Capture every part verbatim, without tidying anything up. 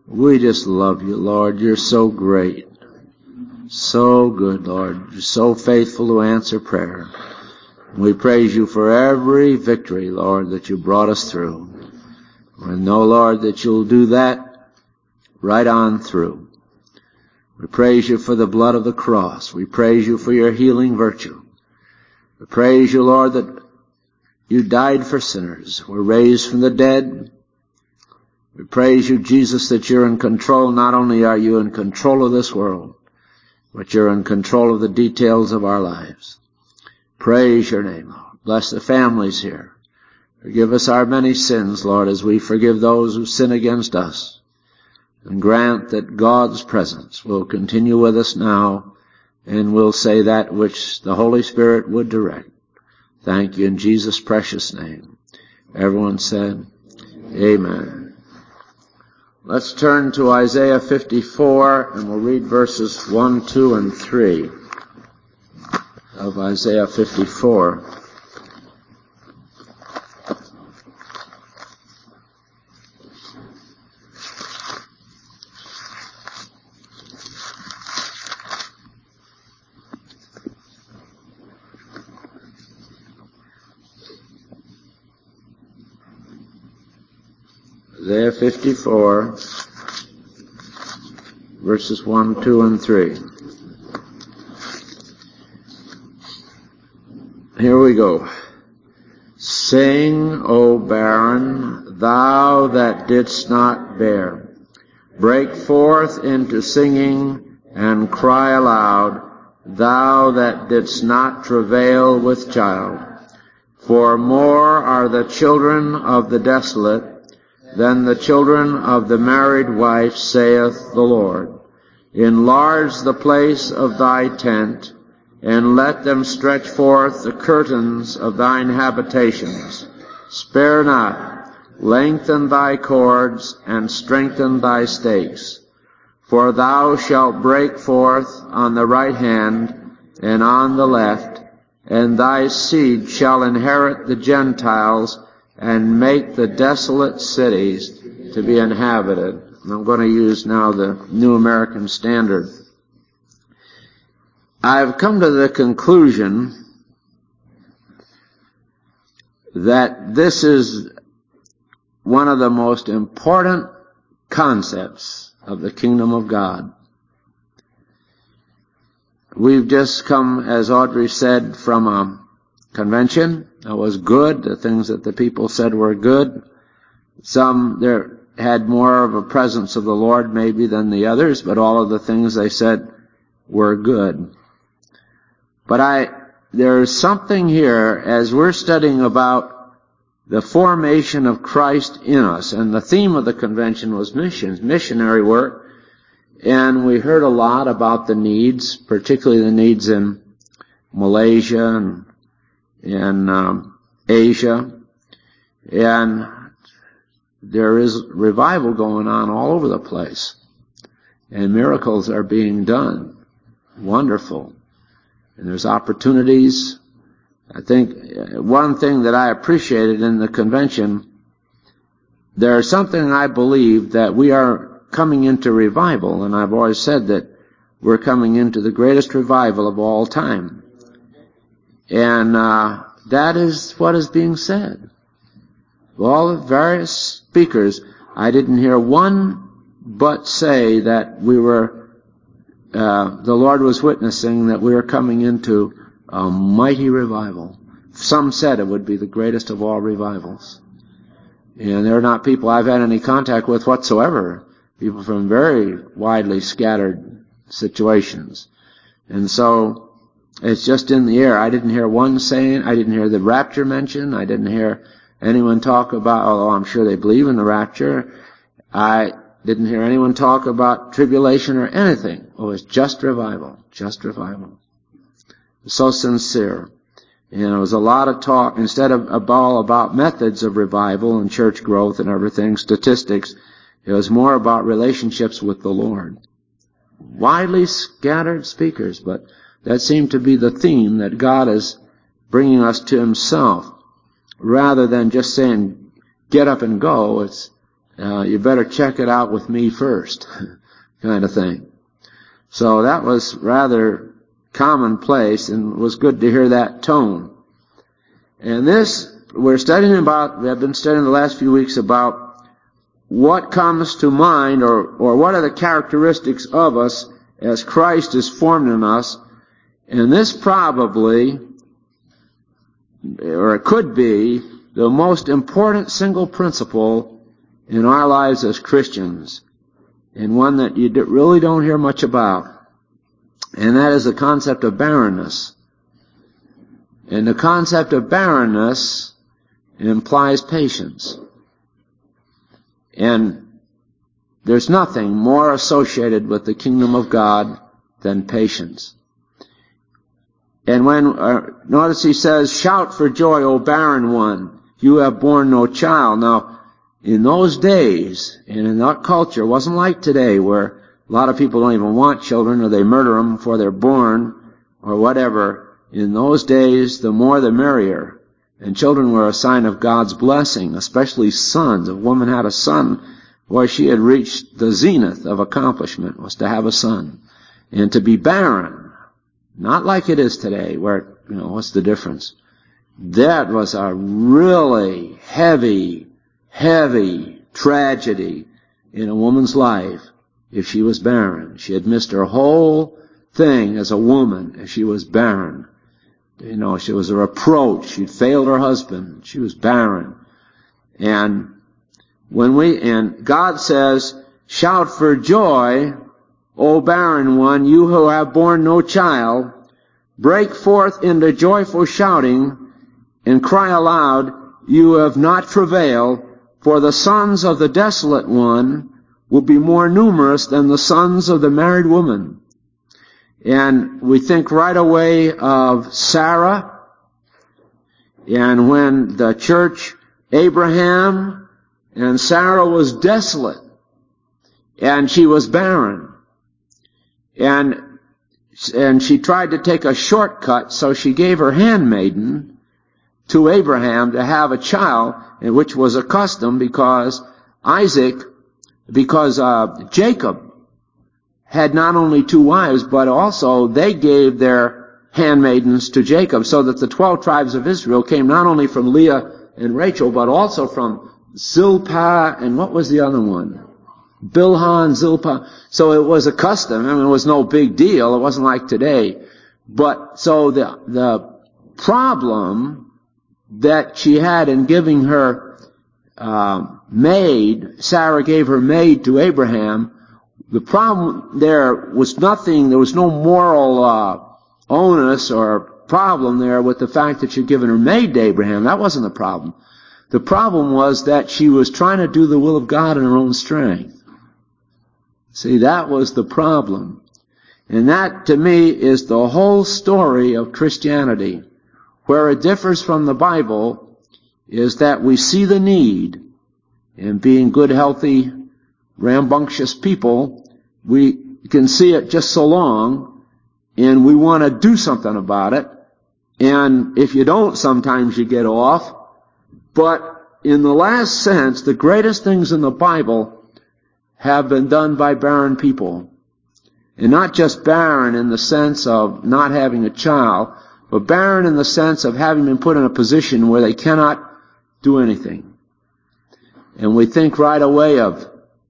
We just love you, Lord. You're so great. So good, Lord. You're so faithful to answer prayer. We praise you for every victory, Lord, that you brought us through. We know, Lord, that you'll do that right on through. We praise you for the blood of the cross. We praise you for your healing virtue. We praise you, Lord, that you died for sinners, were raised from the dead. We praise you, Jesus, that you're in control. Not only are you in control of this world, but you're in control of the details of our lives. Praise your name, Lord. Bless the families here. Forgive us our many sins, Lord, as we forgive those who sin against us. And grant that God's presence will continue with us now, and will say that which the Holy Spirit would direct. Thank you in Jesus' precious name. Everyone said, Amen. Let's turn to Isaiah fifty-four, and we'll read verses one, two, and three of Isaiah fifty-four. Isaiah fifty-four, verses one, two, and three. Here we go. Sing, O barren, thou that didst not bear. Break forth into singing and cry aloud, thou that didst not travail with child. For more are the children of the desolate than the children of the married wife, saith the Lord. Enlarge the place of thy tent, and let them stretch forth the curtains of thine habitations. Spare not, lengthen thy cords, and strengthen thy stakes. For thou shalt break forth on the right hand and on the left, and thy seed shall inherit the Gentiles, and make the desolate cities to be inhabited. And I'm going to use now the New American Standard. I've come to the conclusion that this is one of the most important concepts of the kingdom of God. We've just come, as Audrey said, from a convention. It was good. The things that the people said were good. Some there had more of a presence of the Lord maybe than the others, but all of the things they said were good. But I, there's something here as we're studying about the formation of Christ in us, and the theme of the convention was missions, missionary work, and we heard a lot about the needs, particularly the needs in Malaysia and in um, Asia, and there is revival going on all over the place, and miracles are being done. Wonderful. And there's opportunities. I think one thing that I appreciated in the convention, there's something I believe that we are coming into revival, and I've always said that we're coming into the greatest revival of all time. And uh, that is what is being said. All the various speakers, I didn't hear one but say that we were, uh, the Lord was witnessing that we were coming into a mighty revival. Some said it would be the greatest of all revivals. And they're not people I've had any contact with whatsoever. People from very widely scattered situations. And so, it's just in the air. I didn't hear one saying, I didn't hear the rapture mentioned, I didn't hear anyone talk about, although I'm sure they believe in the rapture, I didn't hear anyone talk about tribulation or anything. It was just revival, just revival. So sincere. And it was a lot of talk, instead of all about methods of revival and church growth and everything, statistics, it was more about relationships with the Lord. Widely scattered speakers, but that seemed to be the theme, that God is bringing us to Himself. Rather than just saying, get up and go, it's uh, you better check it out with me first, kind of thing. So that was rather commonplace, and it was good to hear that tone. And this, we're studying about, we have been studying the last few weeks about what comes to mind, or, or what are the characteristics of us as Christ is formed in us. And this probably, or it could be, the most important single principle in our lives as Christians, and one that you really don't hear much about. And that is the concept of barrenness. And the concept of barrenness implies patience. And there's nothing more associated with the kingdom of God than patience. And when, uh, notice he says, shout for joy, O barren one, you have borne no child. Now, in those days, and in that culture, it wasn't like today where a lot of people don't even want children, or they murder them before they're born, or whatever. In those days, the more the merrier. And children were a sign of God's blessing, especially sons. If a woman had a son, boy, she had reached the zenith of accomplishment, was to have a son. And to be barren, not like it is today, where, you know, what's the difference? That was a really heavy, heavy tragedy in a woman's life if she was barren. She had missed her whole thing as a woman if she was barren. You know, she was a reproach. She'd failed her husband. She was barren. And when we, and God says, shout for joy, O barren one, you who have borne no child, break forth into joyful shouting and cry aloud, you have not travailed, for the sons of the desolate one will be more numerous than the sons of the married woman. And we think right away of Sarah, and when the church, Abraham and Sarah was desolate, and she was barren, and and she tried to take a shortcut, so she gave her handmaiden to Abraham to have a child, which was a custom because Isaac, because uh, Jacob had not only two wives, but also they gave their handmaidens to Jacob, so that the twelve tribes of Israel came not only from Leah and Rachel, but also from Zilpah, and what was the other one? Bilhah and Zilpah. So it was a custom. I mean, it was no big deal. It wasn't like today. But, so the, the problem that she had in giving her uh, maid, Sarah gave her maid to Abraham, the problem there was nothing, there was no moral uh, onus or problem there with the fact that she'd given her maid to Abraham. That wasn't the problem. The problem was that she was trying to do the will of God in her own strength. See, that was the problem. And that, to me, is the whole story of Christianity. Where it differs from the Bible is that we see the need, and being good, healthy, rambunctious people, we can see it just so long, and we want to do something about it. And if you don't, sometimes you get off. But in the last sense, the greatest things in the Bible have been done by barren people. And not just barren in the sense of not having a child, but barren in the sense of having been put in a position where they cannot do anything. And we think right away of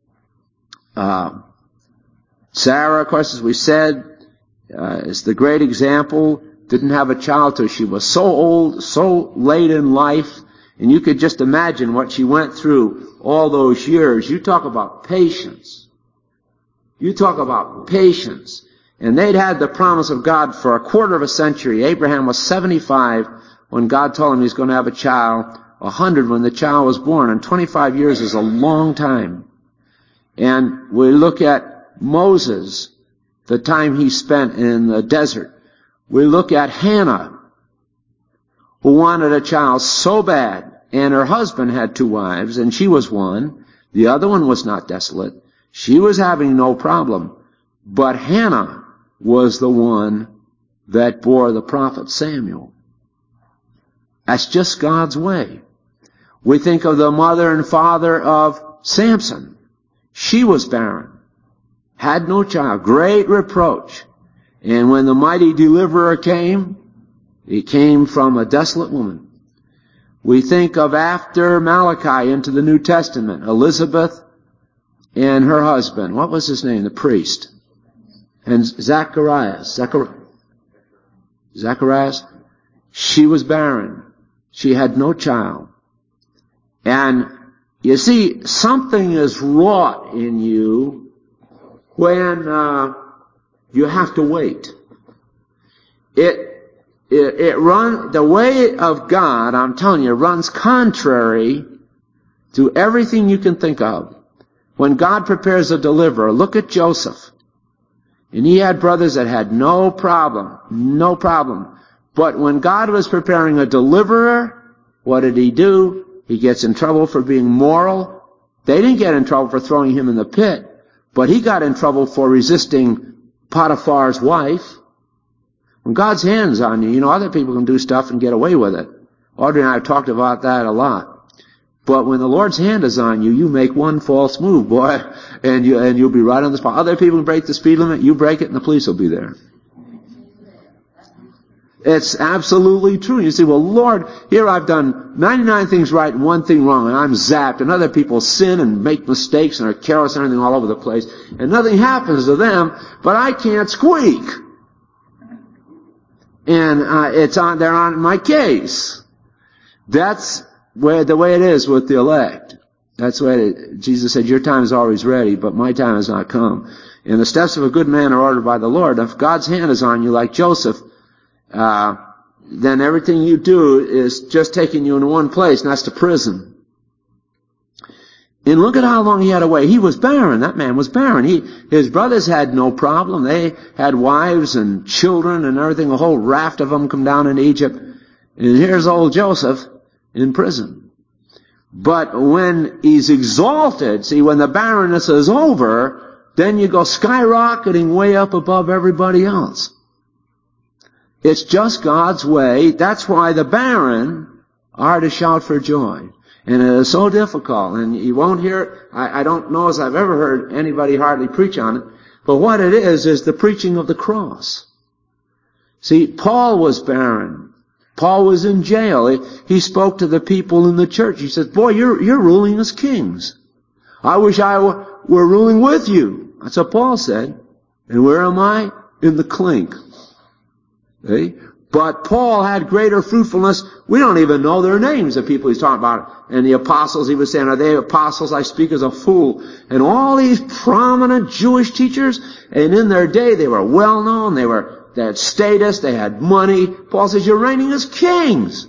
uh, Sarah, of course, as we said, uh, is the great example. Didn't have a child till she was so old, so late in life. And you could just imagine what she went through all those years. You talk about patience. You talk about patience. And they'd had the promise of God for a quarter of a century. Abraham was seventy-five when God told him he was going to have a child, one hundred when the child was born, and twenty-five years is a long time. And we look at Moses, the time he spent in the desert. We look at Hannah, who wanted a child so bad, and her husband had two wives, and she was one. The other one was not desolate. She was having no problem. But Hannah was the one that bore the prophet Samuel. That's just God's way. We think of the mother and father of Samson. She was barren, had no child, great reproach. And when the mighty deliverer came, he came from a desolate woman. We think of after Malachi into the New Testament, Elizabeth and her husband. What was his name? The priest. And Zacharias. Zachar- Zacharias. She was barren. She had no child. And you see, something is wrought in you when uh, you have to wait. It It, it run, the way of God, I'm telling you, runs contrary to everything you can think of. When God prepares a deliverer, look at Joseph. And he had brothers that had no problem, no problem. But when God was preparing a deliverer, what did he do? He gets in trouble for being moral. They didn't get in trouble for throwing him in the pit, but he got in trouble for resisting Potiphar's wife. When God's hand's on you, you know, other people can do stuff and get away with it. Audrey and I have talked about that a lot. But when the Lord's hand is on you, you make one false move, boy, and you, and you'll be right on the spot. Other people can break the speed limit, you break it, and the police will be there. It's absolutely true. You say, well, Lord, here I've done ninety-nine things right and one thing wrong, and I'm zapped, and other people sin and make mistakes and are careless and everything all over the place, and nothing happens to them, but I can't squeak. And uh, it's on, they're on my case. That's where the way it is with the elect. That's why Jesus said, your time is always ready, but my time has not come. And the steps of a good man are ordered by the Lord. If God's hand is on you like Joseph, uh, then everything you do is just taking you into one place, and that's to prison. And look at how long he had to wait. He was barren. That man was barren. He, his brothers had no problem. They had wives and children and everything. A whole raft of them come down into Egypt. And here's old Joseph in prison. But when he's exalted, see, when the barrenness is over, then you go skyrocketing way up above everybody else. It's just God's way. That's why the barren are to shout for joy. And it is so difficult, and you won't hear it. I, I don't know as I've ever heard anybody hardly preach on it, but what it is, is the preaching of the cross. See, Paul was barren. Paul was in jail. He, he spoke to the people in the church. He said, boy, you're, you're ruling as kings. I wish I were, were ruling with you. That's what Paul said. And where am I? In the clink. See? But Paul had greater fruitfulness. We don't even know their names, the people he's talking about. And the apostles, he was saying, are they apostles? I speak as a fool. And all these prominent Jewish teachers, and in their day they were well known, they were, they had status, they had money. Paul says, you're reigning as kings.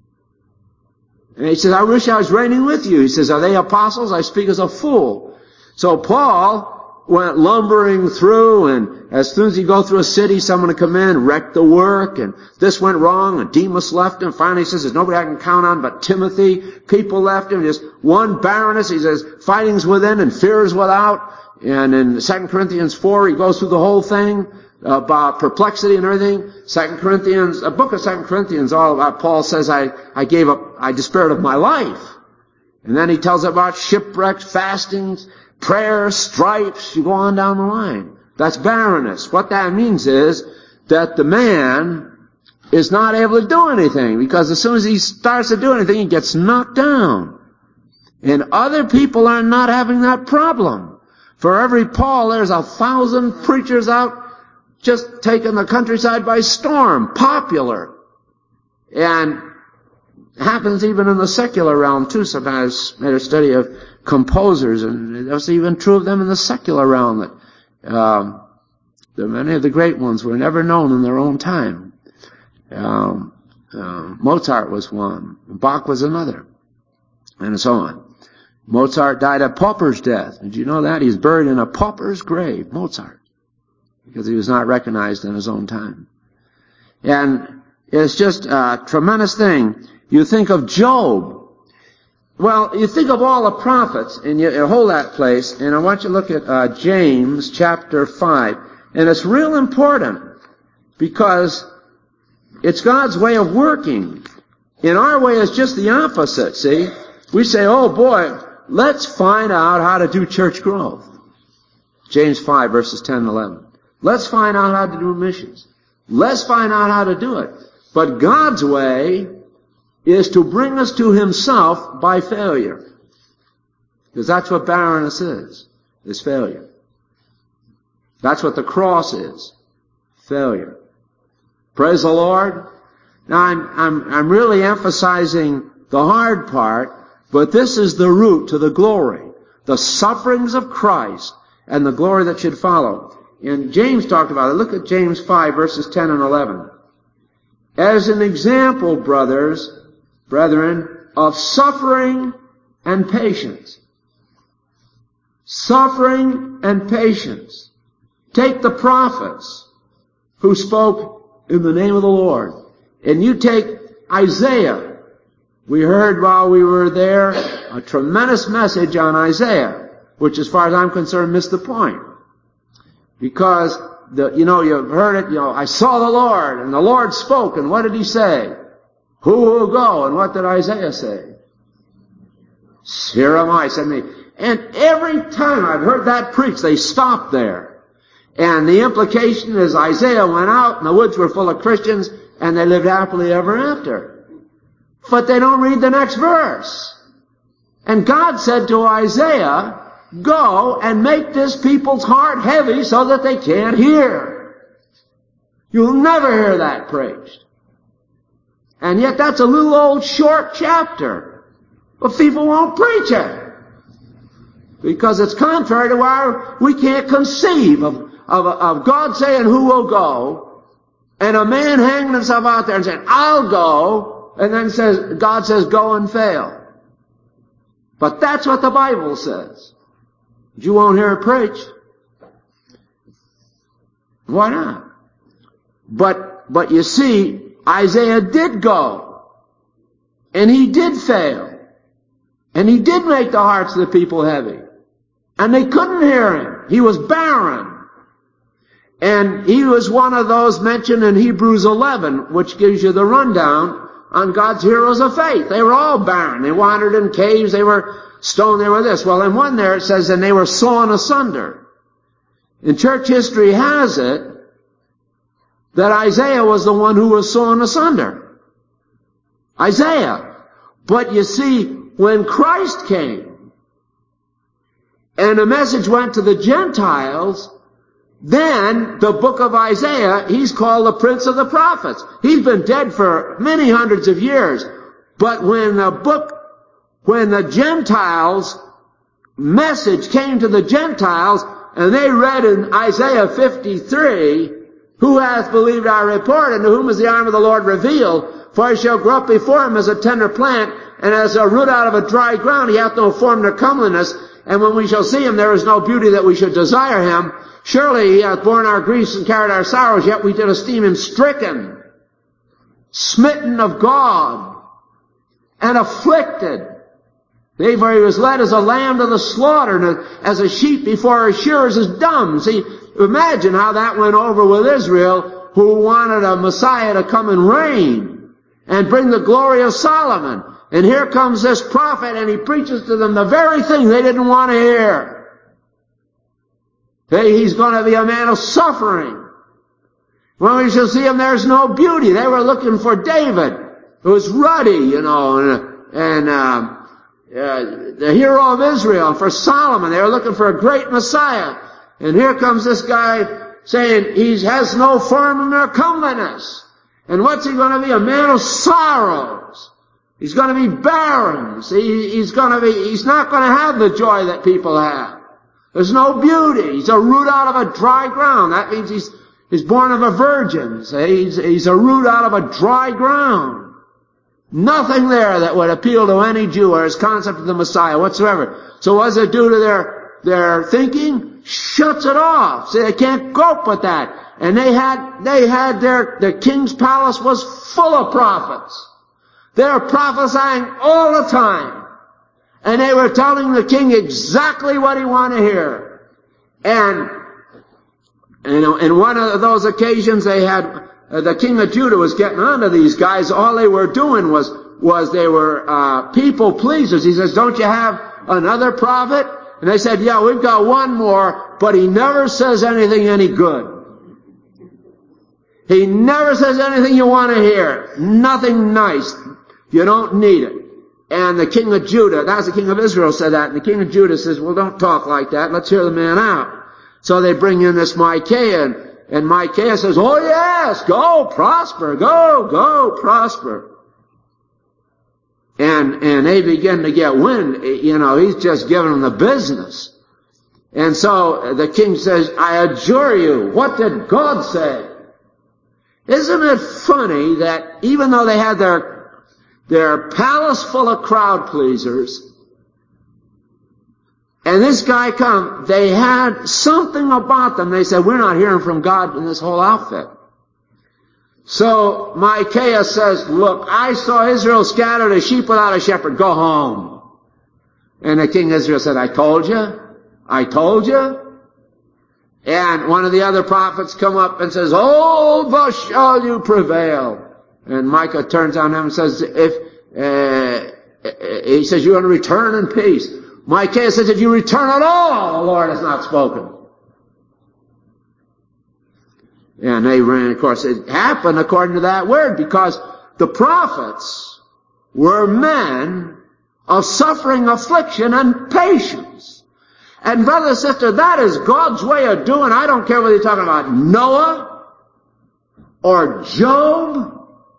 And he says, I wish I was reigning with you. He says, are they apostles? I speak as a fool. So Paul went lumbering through, and as soon as you go through a city, someone would come in, wreck the work, and this went wrong, and Demas left him. Finally he says, there's nobody I can count on but Timothy. People left him, just one barrenness. He says, fighting's within and fear is without. And in Second Corinthians four, he goes through the whole thing about perplexity and everything. Second Corinthians, a book of Second Corinthians, all about Paul says, I, I gave up, I despaired of my life. And then he tells about shipwrecks, fastings, prayers, stripes, you go on down the line. That's barrenness. What that means is that the man is not able to do anything, because as soon as he starts to do anything, he gets knocked down. And other people are not having that problem. For every Paul, there's a thousand preachers out just taking the countryside by storm, popular. And it happens even in the secular realm too. Sometimes I made a study of composers, and that's even true of them in the secular realm, that um, the, many of the great ones were never known in their own time. Um, uh, Mozart was one, Bach was another, and so on. Mozart died a pauper's death. Did you know that? He's buried in a pauper's grave, Mozart, because he was not recognized in his own time. And it's just a tremendous thing. You think of Job. Well, you think of all the prophets, and you, you hold that place, and I want you to look at uh, James chapter five. And it's real important, because it's God's way of working. In our way, it's just the opposite, see? We say, oh boy, let's find out how to do church growth. James five, verses ten and eleven. Let's find out how to do missions. Let's find out how to do it. But God's way is to bring us to Himself by failure. Because that's what barrenness is, is failure. That's what the cross is, failure. Praise the Lord. Now I'm, I'm, I'm really emphasizing the hard part, but this is the route to the glory. The sufferings of Christ and the glory that should follow. And James talked about it. Look at James five, verses ten and eleven. As an example, brothers, brethren, of suffering and patience. Suffering and patience. Take the prophets who spoke in the name of the Lord. And you take Isaiah. We heard while we were there a tremendous message on Isaiah, which as far as I'm concerned missed the point. Because, the, you know, you've heard it, you know, I saw the Lord, and the Lord spoke, and what did He say? Who will go? And what did Isaiah say? Here am I, send me. And every time I've heard that preached, they stopped there. And the implication is Isaiah went out, and the woods were full of Christians, and they lived happily ever after. But they don't read the next verse. And God said to Isaiah, go and make this people's heart heavy so that they can't hear. You'll never hear that preached. And yet that's a little old short chapter. But people won't preach it. Because it's contrary to our, we can't conceive of, of, of God saying who will go, and a man hanging himself out there and saying, I'll go, and then says, God says go and fail. But that's what the Bible says. You won't hear it preached. Why not? But, but you see, Isaiah did go. And he did fail. And he did make the hearts of the people heavy. And they couldn't hear him. He was barren. And he was one of those mentioned in Hebrews eleven, which gives you the rundown on God's heroes of faith. They were all barren. They wandered in caves. They were stoned. They were this. Well, in one there it says, and they were sawn asunder. And church history has it that Isaiah was the one who was sawn asunder. Isaiah. But you see, when Christ came and the message went to the Gentiles, then the book of Isaiah, he's called the Prince of the Prophets. He's been dead for many hundreds of years. But when the book, when the Gentiles' message came to the Gentiles, and they read in Isaiah fifty-three, who hath believed our report, and to whom is the arm of the Lord revealed? For he shall grow up before him as a tender plant, and as a root out of a dry ground. He hath no form nor comeliness, and when we shall see him, there is no beauty that we should desire him. Surely he hath borne our griefs and carried our sorrows, yet we did esteem him stricken, smitten of God, and afflicted. Therefore he was led as a lamb to the slaughter, and as a sheep before her shearers is dumb. See, imagine how that went over with Israel, who wanted a Messiah to come and reign and bring the glory of Solomon. And here comes this prophet, and he preaches to them the very thing they didn't want to hear. Hey, he's going to be a man of suffering. When we shall see him, there's no beauty. They were looking for David, who was ruddy, you know, and, and uh, uh, the hero of Israel. And for Solomon, they were looking for a great Messiah. And here comes this guy saying he has no form nor comeliness. And what's he going to be? A man of sorrows. He's going to be barren. See, he's going to be, he's not going to have the joy that people have. There's no beauty. He's a root out of a dry ground. That means he's, he's born of a virgin. See, he's, he's a root out of a dry ground. Nothing there that would appeal to any Jew or his concept of the Messiah whatsoever. So what does it do to their, their thinking? Shuts it off. See, they can't cope with that. And they had, they had their, the king's palace was full of prophets. They were prophesying all the time. And they were telling the king exactly what he wanted to hear. And, you know, in one of those occasions they had, uh, the king of Judah was getting on to these guys. All they were doing was, was they were, uh, people pleasers. He says, don't you have another prophet? And they said, yeah, we've got one more, but he never says anything any good. He never says anything you want to hear. Nothing nice. You don't need it. And the king of Judah, that's the king of Israel said that, and the king of Judah says, well, don't talk like that. Let's hear the man out. So they bring in this Micaiah, and, and Micaiah says, oh yes, go, prosper, go, go, prosper. And, and they begin to get wind, you know, he's just giving them the business. And so the king says, I adjure you, what did God say? Isn't it funny that even though they had their their palace full of crowd pleasers, and this guy come, they had something about them. They said, we're not hearing from God in this whole outfit. So Micaiah says, look, I saw Israel scattered as sheep without a shepherd. Go home. And the king of Israel said, I told you. I told you. And one of the other prophets come up and says, oh, thus shall you prevail. And Micah turns on him and says, if, uh, he says, you're going to return in peace. Micaiah says, if you return at all, the Lord has not spoken. And they ran, of course, it happened according to that word, because the prophets were men of suffering, affliction, and patience. And brother and sister, that is God's way of doing. I don't care whether you're talking about Noah, or Job,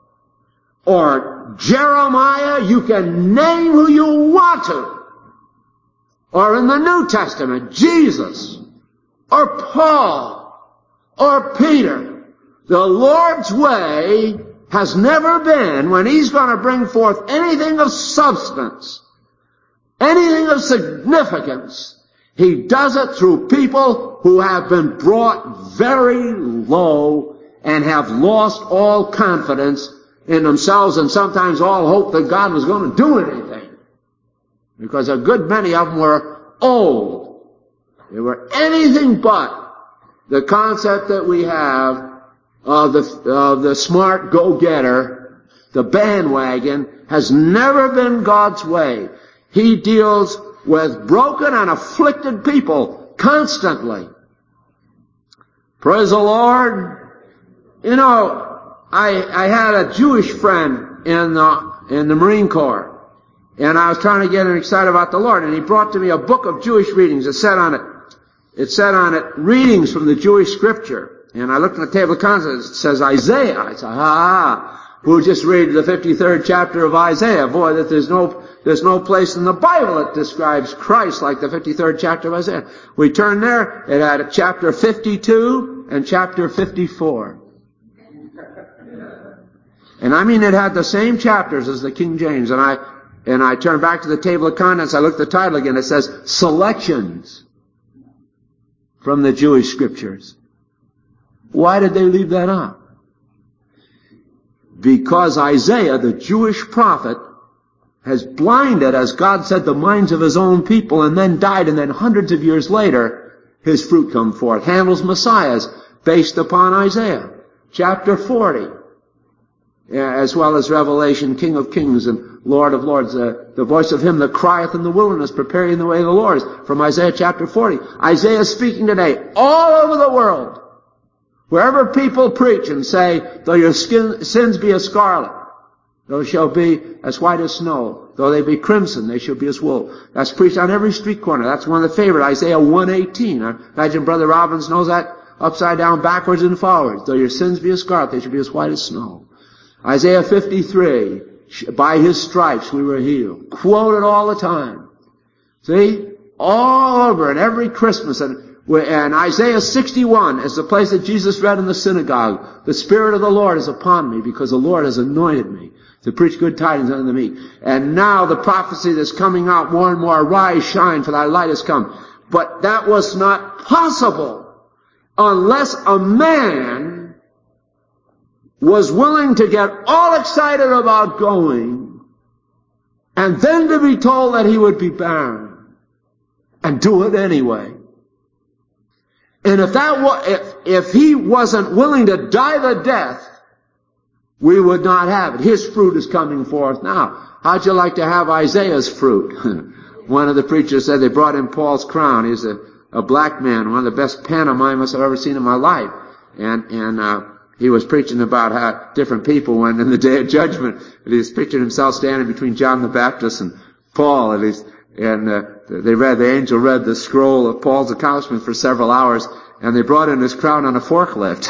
or Jeremiah. You can name who you want to. Or in the New Testament, Jesus, or Paul, or Peter. The Lord's way has never been, when He's going to bring forth anything of substance, anything of significance, He does it through people who have been brought very low and have lost all confidence in themselves and sometimes all hope that God was going to do anything. Because a good many of them were old. They were anything but the concept that we have of the, of the smart go-getter, the bandwagon, has never been God's way. He deals with broken and afflicted people constantly. Praise the Lord. You know, I, I had a Jewish friend in the, in the Marine Corps. And I was trying to get him excited about the Lord. And he brought to me a book of Jewish readings. It said on it, it said on it, readings from the Jewish scripture. And I looked at the table of contents. It says Isaiah. I said, ah, we'll just read the fifty-third chapter of Isaiah. Boy, that there's no, there's no place in the Bible that describes Christ like the fifty-third chapter of Isaiah. We turned there. It had a chapter fifty-two and chapter fifty-four. And I mean, it had the same chapters as the King James. And I, And I turn back to the table of contents. I look at the title again. It says, Selections from the Jewish Scriptures. Why did they leave that out? Because Isaiah, the Jewish prophet, has blinded, as God said, the minds of His own people, and then died, and then hundreds of years later, His fruit come forth. Handel's Messiah is based upon Isaiah, chapter forty. As well as Revelation, King of Kings and Lord of Lords, uh, the voice of Him that crieth in the wilderness, preparing the way of the Lord, from Isaiah chapter forty. Isaiah is speaking today all over the world. Wherever people preach and say, though your skin, sins be as scarlet, those shall be as white as snow. Though they be crimson, they shall be as wool. That's preached on every street corner. That's one of the favorite, Isaiah one eighteen. I imagine Brother Robbins knows that upside down, backwards, and forwards. Though your sins be as scarlet, they shall be as white as snow. Isaiah fifty-three, by His stripes we were healed. Quoted all the time. See? All over, and every Christmas. And, and Isaiah sixty-one is the place that Jesus read in the synagogue. The Spirit of the Lord is upon me, because the Lord has anointed me to preach good tidings unto the meek. And now the prophecy that's coming out more and more, arise, shine, for thy light has come. But that was not possible unless a man was willing to get all excited about going, and then to be told that he would be barren, and do it anyway. And if that was, if, if he wasn't willing to die the death, we would not have it. His fruit is coming forth now. How'd you like to have Isaiah's fruit? One of the preachers said they brought in Paul's crown. He's a, a black man, one of the best pantomimes I've ever seen in my life. And, and, uh, he was preaching about how different people went in the day of judgment. And he was picturing himself standing between John the Baptist and Paul. And he's, and, uh, they read, the angel read the scroll of Paul's accomplishments for several hours, and they brought in his crown on a forklift.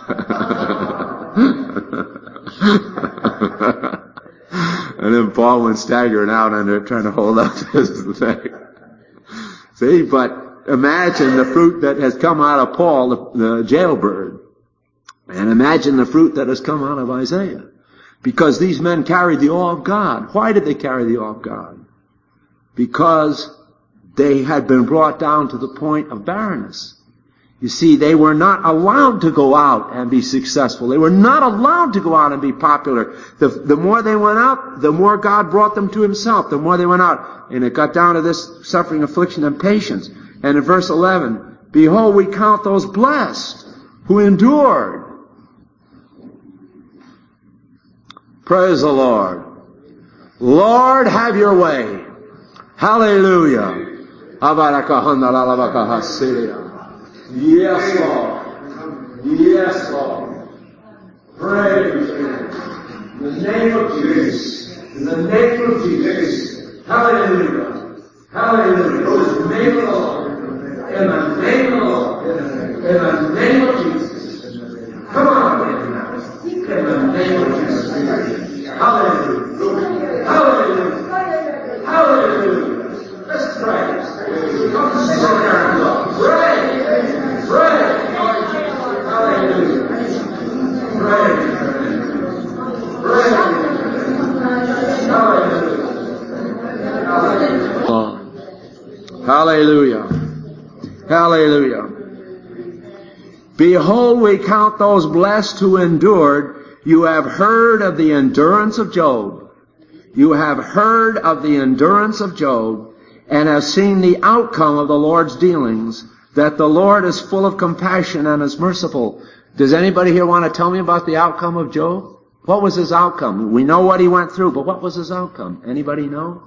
And then Paul went staggering out under it, trying to hold up his thing. See, but imagine the fruit that has come out of Paul, the, the jailbird. And imagine the fruit that has come out of Isaiah. Because these men carried the awe of God. Why did they carry the awe of God? Because they had been brought down to the point of barrenness. You see, they were not allowed to go out and be successful. They were not allowed to go out and be popular. The, the more they went out, the more God brought them to Himself. The more they went out. And it got down to this suffering, affliction, and patience. And in verse eleven, behold, we count those blessed who endured. Praise the Lord. Lord, have your way. Hallelujah. Yes, Lord. Yes, Lord. Praise Him. In the name of Jesus. In the name of Jesus. Hallelujah. Hallelujah. Oh, in the name of the Lord. In the name of the Lord. In the name of Jesus. Come on, baby, now. In the name of Jesus. Hallelujah. Hallelujah. Hallelujah. Let's pray. Come sit there and look. Pray. Pray. Hallelujah. Pray. Pray. Hallelujah. Hallelujah. Hallelujah. Behold, we count those blessed who endured. You have heard of the endurance of Job. You have heard of the endurance of Job and have seen the outcome of the Lord's dealings, that the Lord is full of compassion and is merciful. Does anybody here want to tell me about the outcome of Job? What was his outcome? We know what he went through, but what was his outcome? Anybody know?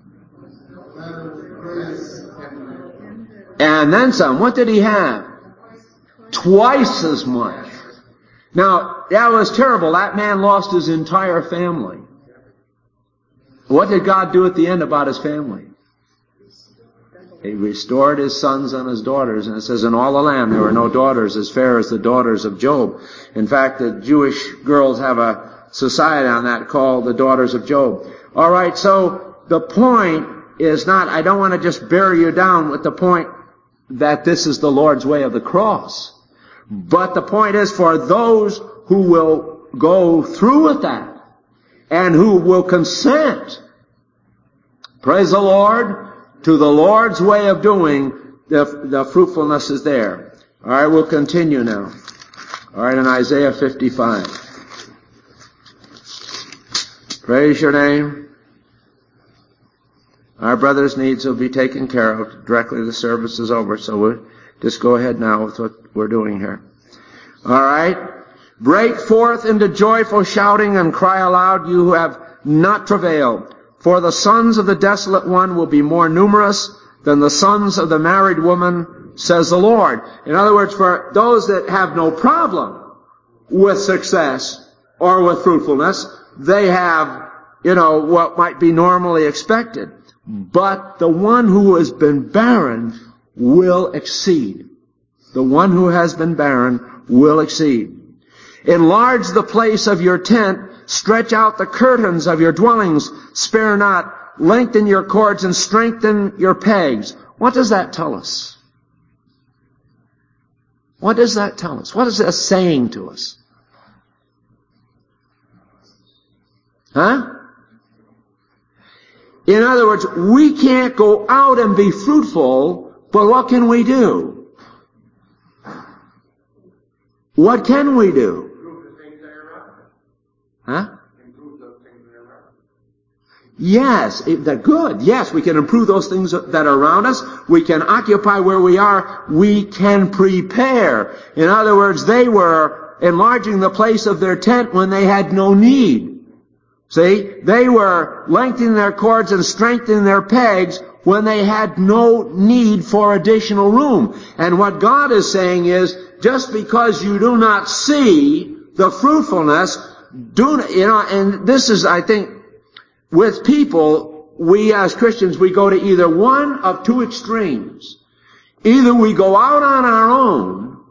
And then some. What did he have? Twice as much. Now, that was terrible. That man lost his entire family. What did God do at the end about his family? He restored his sons and his daughters. And it says, in all the land there were no daughters as fair as the daughters of Job. In fact, the Jewish girls have a society on that called the Daughters of Job. All right, so the point is not, I don't want to just bury you down with the point that this is the Lord's way of the cross. But the point is, for those who will go through with that and who will consent, praise the Lord, to the Lord's way of doing, the, the fruitfulness is there. All right, we'll continue now. All right, in Isaiah fifty-five. Praise your name. Our brother's needs will be taken care of directly the service is over, so we'll just go ahead now with what we're doing here. All right. Break forth into joyful shouting and cry aloud, you who have not travailed. For the sons of the desolate one will be more numerous than the sons of the married woman, says the Lord. In other words, for those that have no problem with success or with fruitfulness, they have, you know, what might be normally expected. But the one who has been barren will exceed. The one who has been barren will exceed. Enlarge the place of your tent. Stretch out the curtains of your dwellings. Spare not. Lengthen your cords and strengthen your pegs. What does that tell us? What does that tell us? What is that saying to us? Huh? In other words, we can't go out and be fruitful, but what can we do? What can we do? Huh? Yes, they're good. Yes, we can improve those things that are around us. We can occupy where we are. We can prepare. In other words, they were enlarging the place of their tent when they had no need. See, they were lengthening their cords and strengthening their pegs when they had no need for additional room. And what God is saying is, just because you do not see the fruitfulness, do, you know, and this is, I think, with people, we as Christians, we go to either one of two extremes. Either we go out on our own,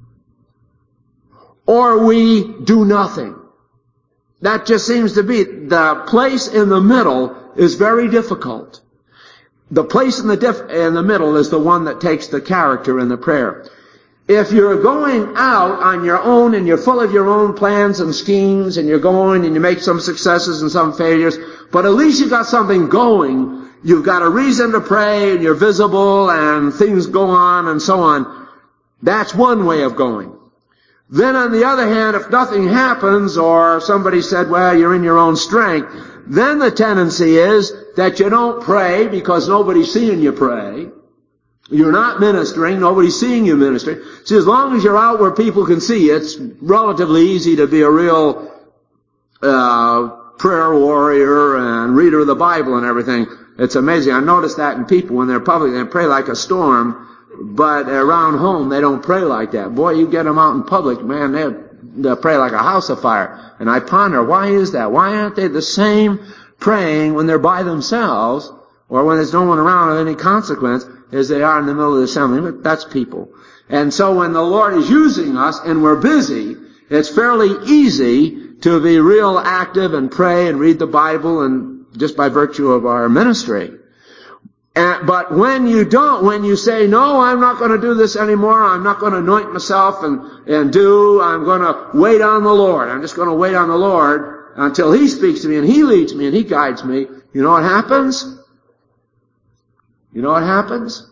or we do nothing. That just seems to be, the place in the middle is very difficult. The place in the diff, in the middle is the one that takes the character in the prayer. If you're going out on your own and you're full of your own plans and schemes and you're going and you make some successes and some failures, but at least you've got something going, you've got a reason to pray and you're visible and things go on and so on, that's one way of going. Then on the other hand, if nothing happens or somebody said, well, you're in your own strength, then the tendency is that you don't pray because nobody's seeing you pray. You're not ministering. Nobody's seeing you minister. See, as long as you're out where people can see you, it's relatively easy to be a real uh prayer warrior and reader of the Bible and everything. It's amazing. I noticed that in people when they're public, they pray like a storm, but around home they don't pray like that. Boy, you get them out in public, man, they they pray like a house of fire. And I ponder, why is that? Why aren't they the same praying when they're by themselves or when there's no one around of any consequence as they are in the middle of the assembly? But that's people. And so when the Lord is using us and we're busy, it's fairly easy to be real active and pray and read the Bible, and just by virtue of our ministry. And, but when you don't, when you say, no, I'm not going to do this anymore, I'm not going to anoint myself and, and do, I'm going to wait on the Lord, I'm just going to wait on the Lord until He speaks to me and He leads me and He guides me, you know what happens? You know what happens?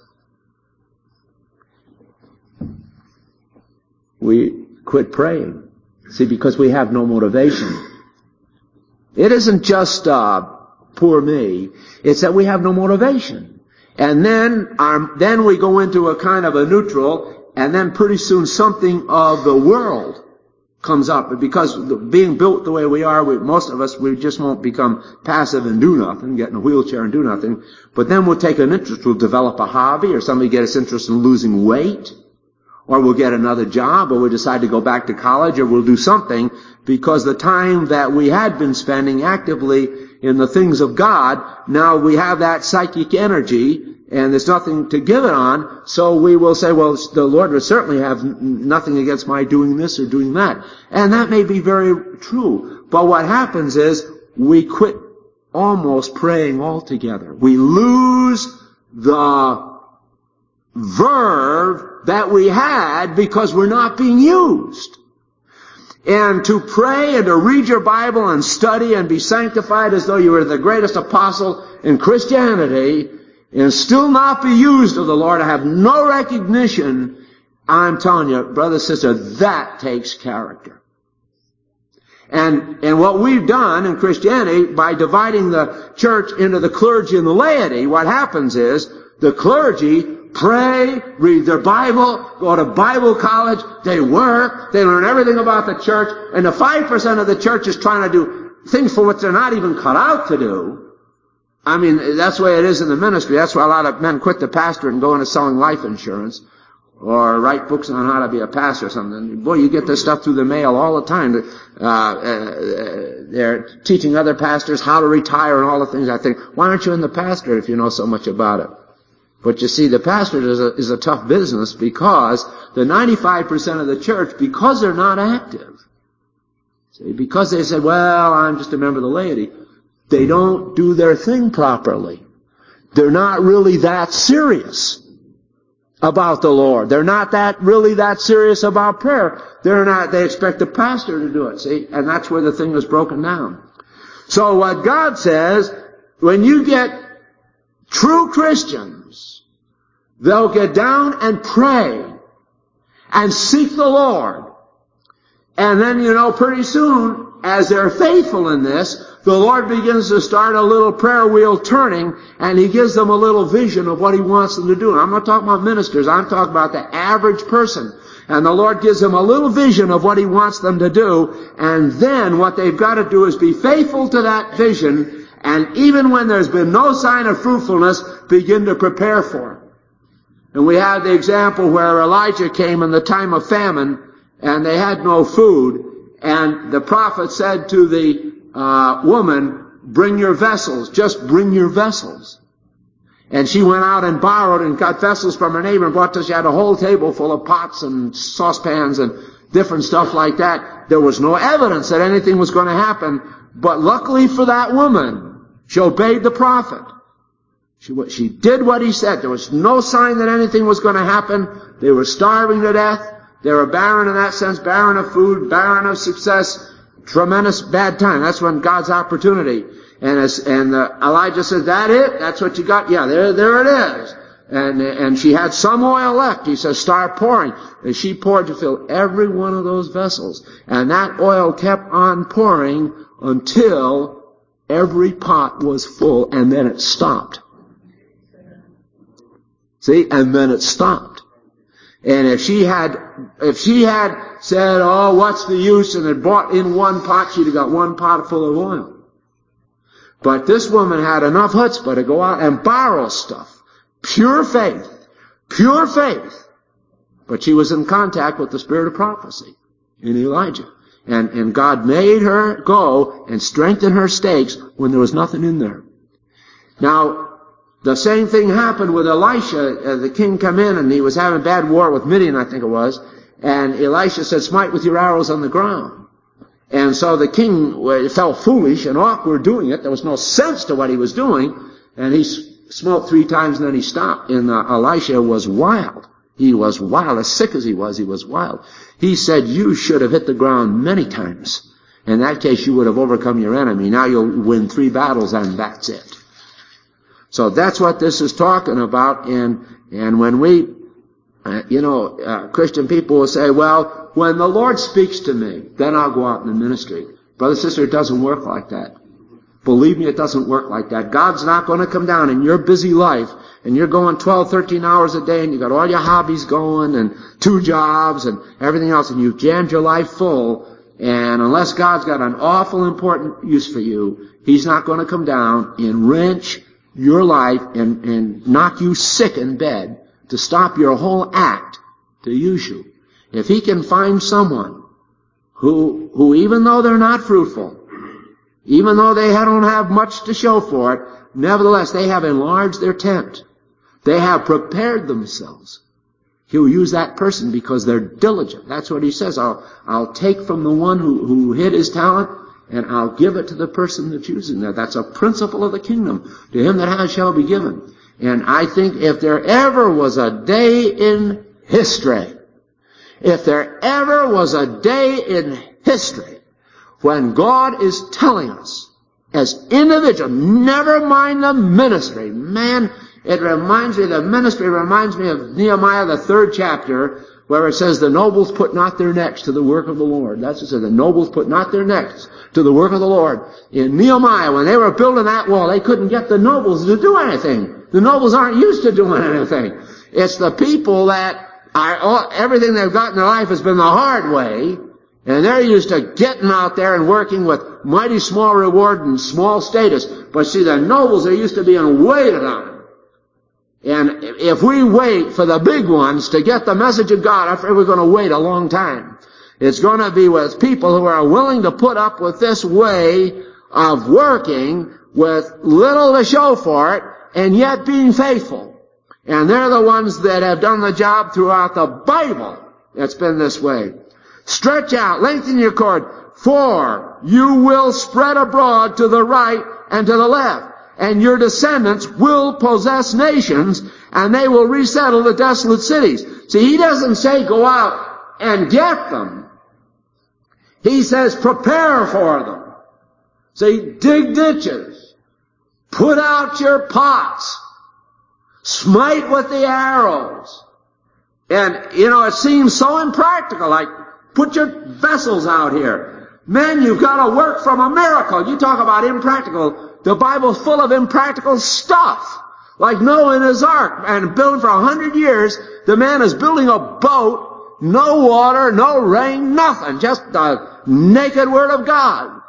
We quit praying. See, because we have no motivation. It isn't just, uh, poor me. It's that we have no motivation. And then, our, then we go into a kind of a neutral, and then pretty soon something of the world comes up. Because being built the way we are, we, most of us, we just won't become passive and do nothing, get in a wheelchair and do nothing. But then we'll take an interest, we'll develop a hobby, or somebody get us interested in losing weight, or we'll get another job, or we'll decide to go back to college, or we'll do something, because the time that we had been spending actively in the things of God, now we have that psychic energy, and there's nothing to give it on, so we will say, well, the Lord will certainly have nothing against my doing this or doing that. And that may be very true. But what happens is, we quit almost praying altogether. We lose the verve that we had because we're not being used. And to pray and to read your Bible and study and be sanctified as though you were the greatest apostle in Christianity and still not be used of the Lord, to have no recognition, I'm telling you, brother, sister, that takes character. And, and what we've done in Christianity, by dividing the church into the clergy and the laity, what happens is, the clergy pray, read their Bible, go to Bible college, they work, they learn everything about the church, and the five percent of the church is trying to do things for which they're not even cut out to do. I mean, that's the way it is in the ministry. That's why a lot of men quit the pastor and go into selling life insurance, or write books on how to be a pastor or something. Boy, you get this stuff through the mail all the time. Uh, uh, they're teaching other pastors how to retire and all the things. I think, why aren't you in the pastorate if you know so much about it? But you see, the pastorate is a, is a tough business, because the ninety-five percent of the church, because they're not active, see, because they said, well, I'm just a member of the laity, they don't do their thing properly. They're not really that serious about the Lord. They're not that really that serious about prayer. They're not, they expect the pastor to do it, see? And that's where the thing is broken down. So what God says, when you get true Christians, they'll get down and pray and seek the Lord. And then, you know, pretty soon, as they're faithful in this, the Lord begins to start a little prayer wheel turning, and He gives them a little vision of what He wants them to do. And I'm not talking about ministers, I'm talking about the average person. And the Lord gives them a little vision of what He wants them to do, and then what they've got to do is be faithful to that vision, And even when there's been no sign of fruitfulness, begin to prepare for it. And we have the example where Elijah came in the time of famine, and they had no food, and the prophet said to the uh, woman, bring your vessels, just bring your vessels. And she went out and borrowed and got vessels from her neighbor and brought till she had a whole table full of pots and saucepans and different stuff like that. There was no evidence that anything was going to happen, but luckily for that woman, she obeyed the prophet. She, she did what he said. There was no sign that anything was going to happen. They were starving to death. They were barren in that sense, barren of food, barren of success, tremendous bad time. That's when God's opportunity. And as, and uh, Elijah said, that it? That's what you got? Yeah, there, there it is. And, and she had some oil left. He says, start pouring. And she poured to fill every one of those vessels. And that oil kept on pouring until every pot was full, and then it stopped. See? And then it stopped. And if she had, if she had said, oh, what's the use, and had bought in one pot, she'd have got one pot full of oil. But this woman had enough chutzpah to go out and borrow stuff. Pure faith. Pure faith. But she was in contact with the spirit of prophecy in Elijah. And, and God made her go and strengthen her stakes when there was nothing in there. Now, the same thing happened with Elisha. Uh, the king came in and he was having a bad war with Midian, I think it was. And Elisha said, smite with your arrows on the ground. And so the king well, felt foolish and awkward doing it. There was no sense to what he was doing. And he smote three times and then he stopped. And uh, Elisha was wild. He was wild. As sick as he was, he was wild. He said, you should have hit the ground many times. In that case, you would have overcome your enemy. Now you'll win three battles and that's it. So that's what this is talking about. And, and when we, uh, you know, uh, Christian people will say, well, when the Lord speaks to me, then I'll go out in the ministry. Brother, sister, it doesn't work like that. Believe me, it doesn't work like that. God's not going to come down in your busy life, and you're going twelve, thirteen hours a day, and you got all your hobbies going, and two jobs, and everything else, and you've jammed your life full, and unless God's got an awful important use for you, He's not going to come down and wrench your life and, and knock you sick in bed to stop your whole act to use you. If He can find someone who, who even though they're not fruitful, even though they don't have much to show for it, nevertheless they have enlarged their tent. They have prepared themselves. He'll use that person because they're diligent. That's what He says. I'll, I'll take from the one who, who hid his talent and I'll give it to the person that's using that. That's a principle of the kingdom. To him that has shall be given. And I think if there ever was a day in history, if there ever was a day in history when God is telling us as individuals, never mind the ministry, man, it reminds me, the ministry reminds me of Nehemiah, the third chapter, where it says the nobles put not their necks to the work of the Lord. That's what it says. The nobles put not their necks to the work of the Lord. In Nehemiah, when they were building that wall, they couldn't get the nobles to do anything. The nobles aren't used to doing anything. It's the people that are, all, everything they've got in their life has been the hard way, and they're used to getting out there and working with mighty small reward and small status. But see, the nobles are used to being waited on. And if we wait for the big ones to get the message of God, I'm afraid we're going to wait a long time. It's going to be with people who are willing to put up with this way of working with little to show for it and yet being faithful. And they're the ones that have done the job throughout the Bible. It's been this way. Stretch out, lengthen your cord, for you will spread abroad to the right and to the left. And your descendants will possess nations, and they will resettle the desolate cities. See, He doesn't say go out and get them. He says prepare for them. See, dig ditches. Put out your pots. Smite with the arrows. And, you know, it seems so impractical, like put your vessels out here. Men, you've got to work from a miracle. You talk about impractical. The Bible's full of impractical stuff. Like Noah and his ark, and building for a hundred years, the man is building a boat, no water, no rain, nothing, just the naked Word of God.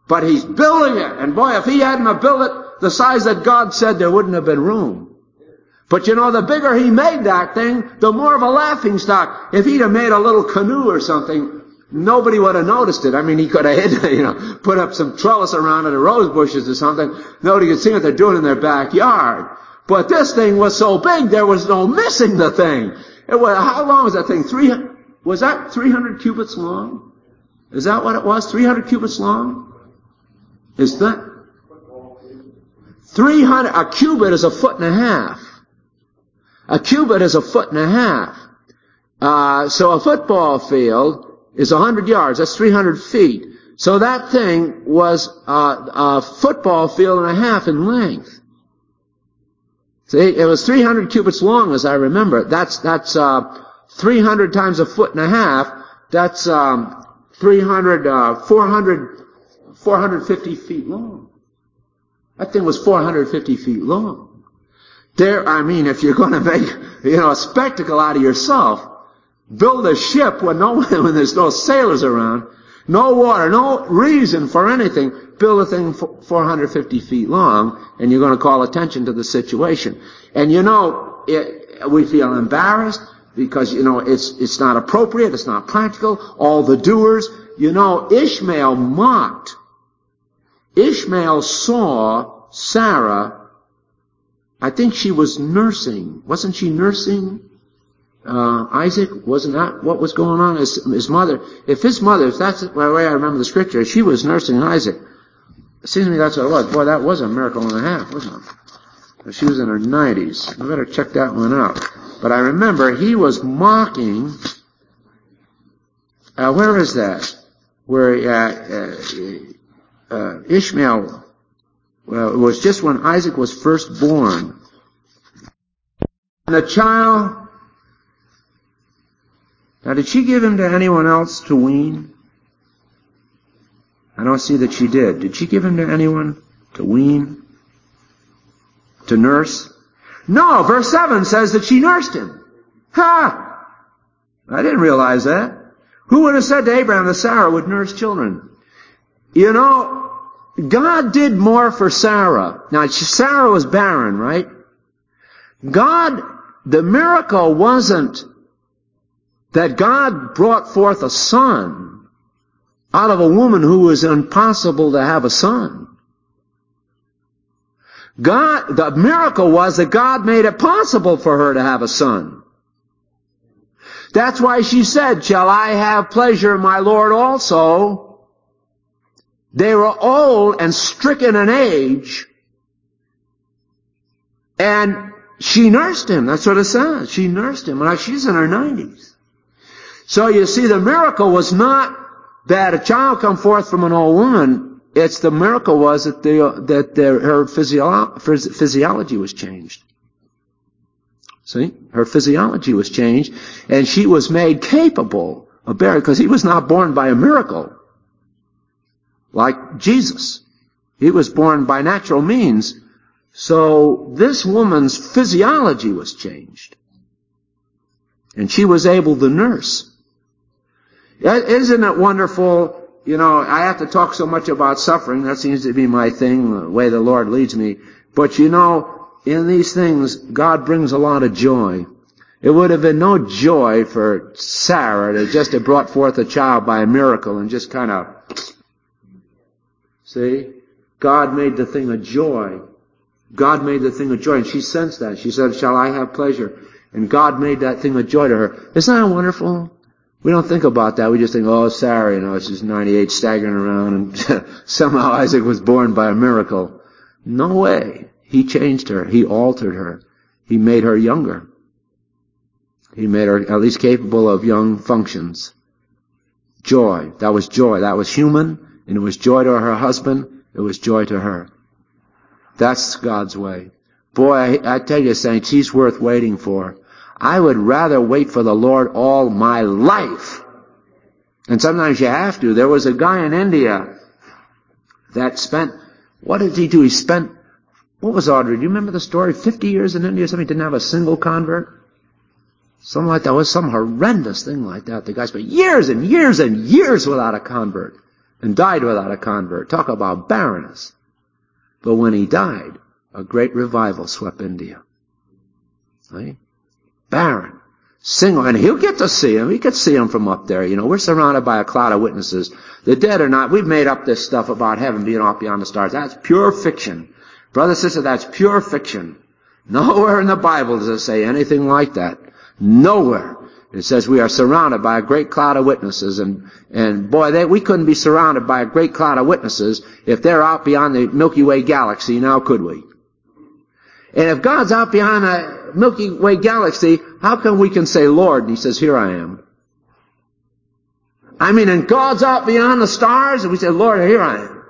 But he's building it. And boy, if he hadn't have built it the size that God said, there wouldn't have been room. But you know, the bigger he made that thing, the more of a laughing stock. If he'd have made a little canoe or something, nobody would have noticed it. I mean, he could have hid, you know, put up some trellis around it or rose bushes or something. Nobody could see what they're doing in their backyard. But this thing was so big, there was no missing the thing. It was, how long was that thing? Three, was that three hundred cubits long? Is that what it was? three hundred cubits long? Is that? three hundred, a cubit is a foot and a half. A cubit is a foot and a half. Uh, so a football field is one hundred yards. That's three hundred feet. So that thing was uh, a football field and a half in length. See, it was three hundred cubits long, as I remember. That's that's uh, three hundred times a foot and a half. That's um, three hundred, uh, four hundred, four hundred fifty feet long. That thing was four hundred fifty feet long. There, I mean, if you're going to make, you know, a spectacle out of yourself, build a ship when no when there's no sailors around, no water, no reason for anything. Build a thing four hundred fifty feet long, and you're going to call attention to the situation. And you know, it, we feel embarrassed because, you know, it's it's not appropriate, it's not practical. All the doers, you know, Ishmael mocked. Ishmael saw Sarah. I think she was nursing. Wasn't she nursing uh, Isaac? Wasn't that what was going on? His, his mother, if his mother, if that's the way I remember the scripture, she was nursing Isaac. It seems to me that's what it was. Boy, that was a miracle and a half, wasn't it? She was in her nineties. I better check that one out. But I remember he was mocking, uh, where is that? Where uh, uh, uh, Ishmael, well, it was just when Isaac was first born. And the child, now did she give him to anyone else to wean? I don't see that she did. Did she give him to anyone to wean? To nurse? No, verse seven says that she nursed him. Ha! I didn't realize that. Who would have said to Abraham that Sarah would nurse children? You know, God did more for Sarah. Now, Sarah was barren, right? God, the miracle wasn't that God brought forth a son out of a woman who was impossible to have a son. God, the miracle was that God made it possible for her to have a son. That's why she said, "Shall I have pleasure in my Lord also?" They were old and stricken in age, and she nursed him. That's what it says. She nursed him. Now she's in her nineties. So you see, the miracle was not that a child come forth from an old woman. It's the miracle was that the, that the, her physio- physiology was changed. See? Her physiology was changed, and she was made capable of bearing, because he was not born by a miracle like Jesus. He was born by natural means. So this woman's physiology was changed, and she was able to nurse. Isn't it wonderful? You know, I have to talk so much about suffering. That seems to be my thing, the way the Lord leads me. But you know, in these things, God brings a lot of joy. It would have been no joy for Sarah to just have brought forth a child by a miracle and just kind of, see? God made the thing a joy. God made the thing a joy, and she sensed that. She said, "Shall I have pleasure?" And God made that thing a joy to her. Isn't that wonderful? We don't think about that. We just think, oh, Sarah, you know, she's ninety-eight, staggering around, and somehow Isaac was born by a miracle. No way. He changed her. He altered her. He made her younger. He made her at least capable of young functions. Joy. That was joy. That was human, and it was joy to her husband. It was joy to her. That's God's way. Boy, I, I tell you, saints, He's worth waiting for. I would rather wait for the Lord all my life. And sometimes you have to. There was a guy in India that spent, what did he do? He spent, what was Audrey? Do you remember the story? fifty years in India, somebody didn't have a single convert? Something like that. It was some horrendous thing like that. The guy spent years and years and years without a convert. and died without a convert. Talk about barrenness. But when he died, a great revival swept India. Right? Barren. Single. And he'll get to see him. He could see him from up there. You know, we're surrounded by a cloud of witnesses. The dead are not. We've made up this stuff about heaven being off beyond the stars. That's pure fiction. Brother, sister, that's pure fiction. Nowhere in the Bible does it say anything like that. Nowhere. It says we are surrounded by a great cloud of witnesses. And, and boy, they, we couldn't be surrounded by a great cloud of witnesses if they're out beyond the Milky Way galaxy, now could we? And if God's out behind a Milky Way galaxy, how come we can say, Lord? And he says, here I am. I mean, and God's out beyond the stars, and we say, Lord, here I am.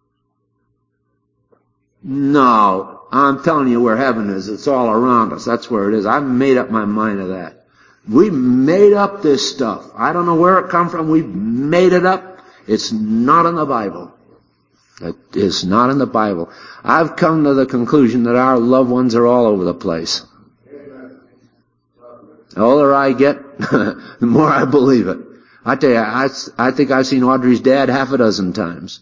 No, I'm telling you where heaven is. It's all around us. That's where it is. I've made up my mind of that. We made up this stuff. I don't know where it come from. We made it up. It's not in the Bible. It is not in the Bible. I've come to the conclusion that our loved ones are all over the place. The older I get, the more I believe it. I tell you, I, I think I've seen Audrey's dad half a dozen times.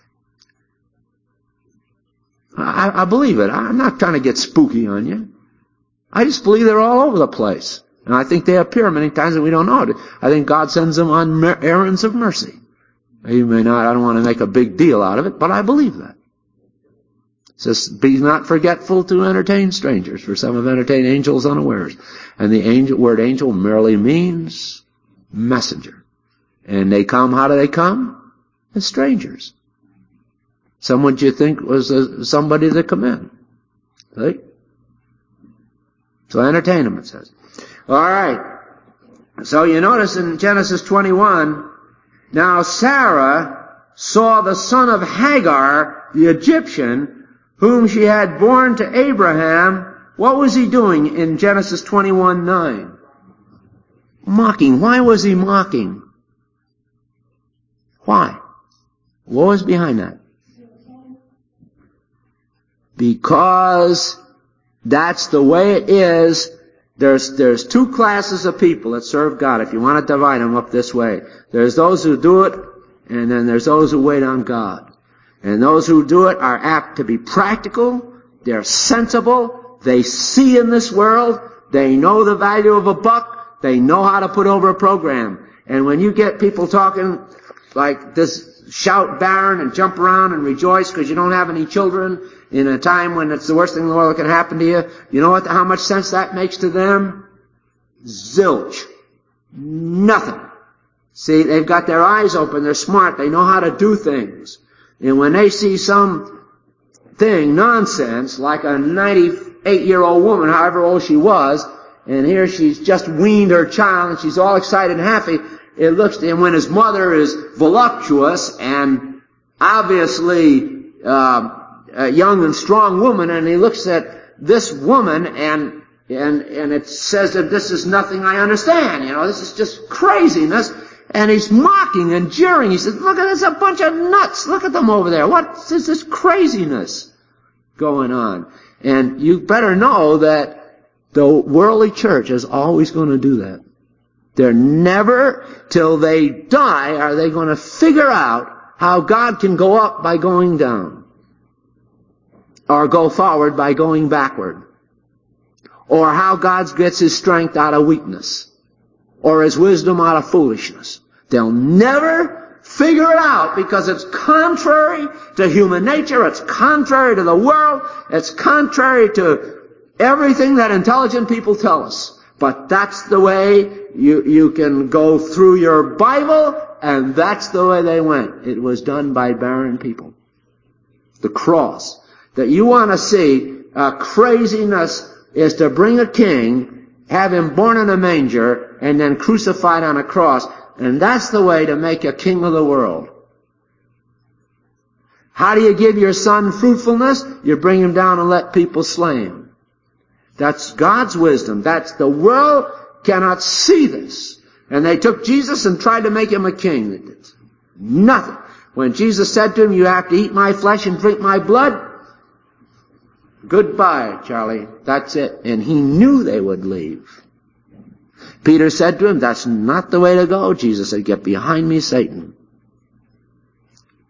I, I believe it. I'm not trying to get spooky on you. I just believe they're all over the place. And I think they appear many times and we don't know it. I think God sends them on errands of mercy. You may not, I don't want to make a big deal out of it, but I believe that. It says, be not forgetful to entertain strangers, for some have entertained angels unawares. And the angel, word angel merely means messenger. And they come, how do they come? As strangers. Someone you think was a, somebody to come in. Right? So entertain them, it says. Alright. So you notice in Genesis twenty-one, now Sarah saw the son of Hagar, the Egyptian, whom she had borne to Abraham. What was he doing in Genesis twenty-one nine? Mocking. Why was he mocking? Why? What was behind that? Because that's the way it is. There's, there's two classes of people that serve God, if you want to divide them up this way. There's those who do it, and then there's those who wait on God. And those who do it are apt to be practical, they're sensible, they see in this world, they know the value of a buck, they know how to put over a program. And when you get people talking like this, shout barren and jump around and rejoice because you don't have any children, in a time when it's the worst thing in the world that can happen to you, you know what? How much sense that makes to them? Zilch. Nothing. See, they've got their eyes open, they're smart, they know how to do things. And when they see some thing, nonsense, like a ninety-eight-year-old woman, however old she was, and here she's just weaned her child and she's all excited and happy, it looks to him when his mother is voluptuous and obviously, uh, a young and strong woman, and he looks at this woman and and and it says that this is nothing I understand, you know, this is just craziness, and he's mocking and jeering. He says, look at this, a bunch of nuts, look at them over there, what is this craziness going on? And you better know that the worldly church is always going to do that. They're never, till they die, are they going to figure out how God can go up by going down. Or go forward by going backward. Or how God gets his strength out of weakness. Or his wisdom out of foolishness. They'll never figure it out because it's contrary to human nature, it's contrary to the world, it's contrary to everything that intelligent people tell us. But that's the way you, you can go through your Bible, and that's the way they went. It was done by barren people. The cross. That you want to see, uh, craziness is to bring a king, have him born in a manger, and then crucified on a cross. And that's the way to make a king of the world. How do you give your son fruitfulness? You bring him down and let people slay him. That's God's wisdom. That's the world cannot see this. And they took Jesus and tried to make him a king. Nothing. When Jesus said to him, you have to eat my flesh and drink my blood, goodbye, Charlie. That's it. And he knew they would leave. Peter said to him, that's not the way to go. Jesus said, get behind me, Satan.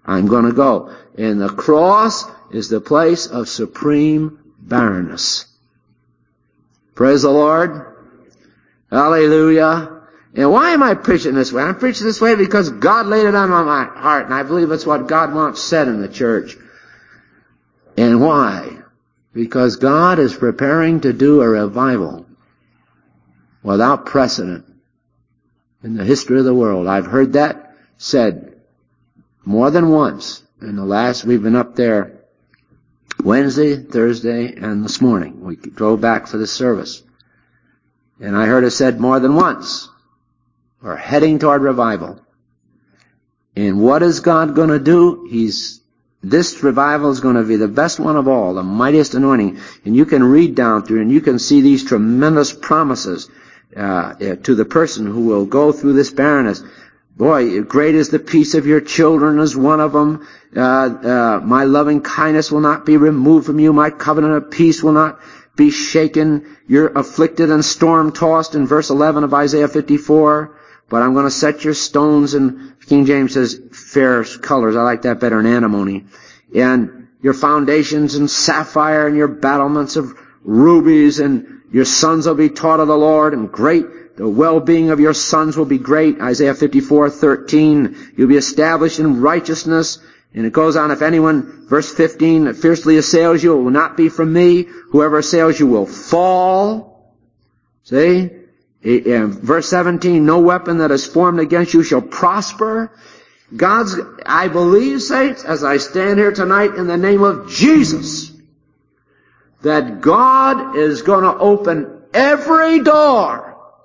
I'm going to go. And the cross is the place of supreme barrenness. Praise the Lord. Hallelujah. And why am I preaching this way? I'm preaching this way because God laid it on my heart, and I believe it's what God wants said in the church. And why? Because God is preparing to do a revival without precedent in the history of the world. I've heard that said more than once in the last, we've been up there Wednesday, Thursday, and this morning. We drove back for the service. And I heard it said more than once, we're heading toward revival. And what is God going to do? He's, this revival is going to be the best one of all, the mightiest anointing. And you can read down through and you can see these tremendous promises uh, to the person who will go through this barrenness. Boy, great is the peace of your children is one of them. Uh, uh, my loving kindness will not be removed from you. My covenant of peace will not be shaken. You're afflicted and storm-tossed in verse eleven of Isaiah fifty-four. But I'm going to set your stones, and King James says fair colors. I like that better than antimony. And your foundations in sapphire, and your battlements of rubies, and your sons will be taught of the Lord, and great. The well-being of your sons will be great. Isaiah fifty-four thirteen. You'll be established in righteousness. And it goes on, if anyone, verse fifteen, fiercely assails you, it will not be from me. Whoever assails you will fall. See? Verse seventeen, no weapon that is formed against you shall prosper. God's, I believe, saints, as I stand here tonight in the name of Jesus, that God is going to open every door.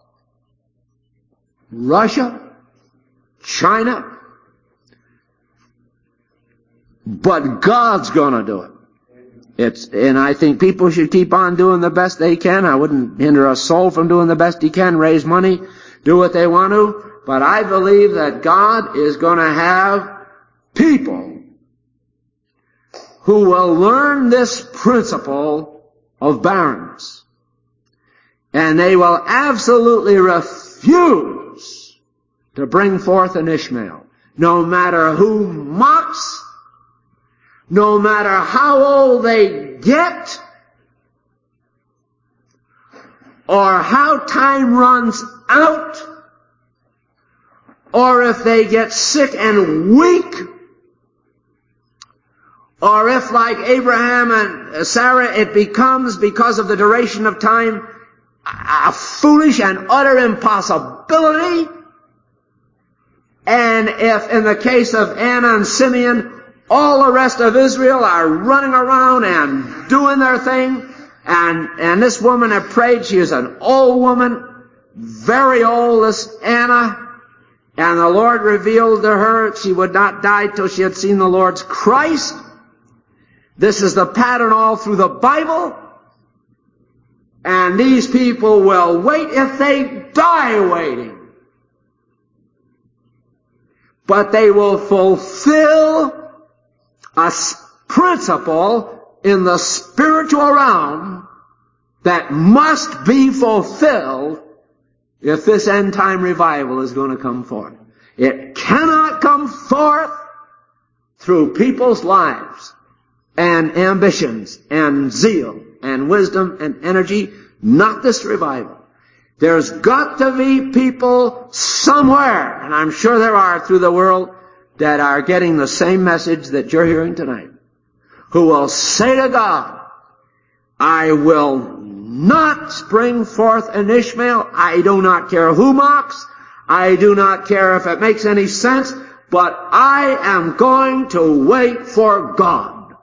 Russia, China, but God's going to do it. It's, and I think people should keep on doing the best they can. I wouldn't hinder a soul from doing the best he can, raise money, do what they want to. But I believe that God is going to have people who will learn this principle of barrenness. And they will absolutely refuse to bring forth an Ishmael. No matter who mocks, no matter how old they get, or how time runs out, or if they get sick and weak, or if, like Abraham and Sarah, it becomes, because of the duration of time, a foolish and utter impossibility. And if, in the case of Anna and Simeon, all the rest of Israel are running around and doing their thing, and, and this woman had prayed, she is an old woman, very old, this Anna, and the Lord revealed to her she would not die till she had seen the Lord's Christ. This is the pattern all through the Bible. And these people will wait if they die waiting. But they will fulfill a principle in the spiritual realm that must be fulfilled if this end time revival is going to come forth. It cannot come forth through people's lives and ambitions and zeal and wisdom and energy, not this revival. There's got to be people somewhere, and I'm sure there are through the world, that are getting the same message that you're hearing tonight, who will say to God, I will not bring forth an Ishmael. I do not care who mocks. I do not care if it makes any sense, but I am going to wait for God.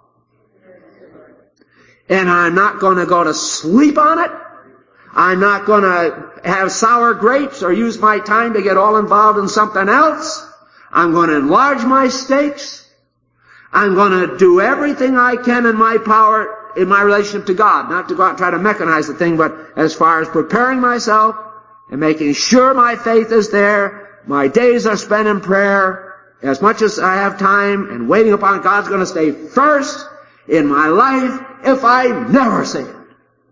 And I'm not going to go to sleep on it. I'm not going to have sour grapes or use my time to get all involved in something else. I'm going to enlarge my stakes. I'm going to do everything I can in my power in my relationship to God. Not to go out and try to mechanize the thing, but as far as preparing myself and making sure my faith is there, my days are spent in prayer, as much as I have time, and waiting upon God's going to stay first in my life if I never see it.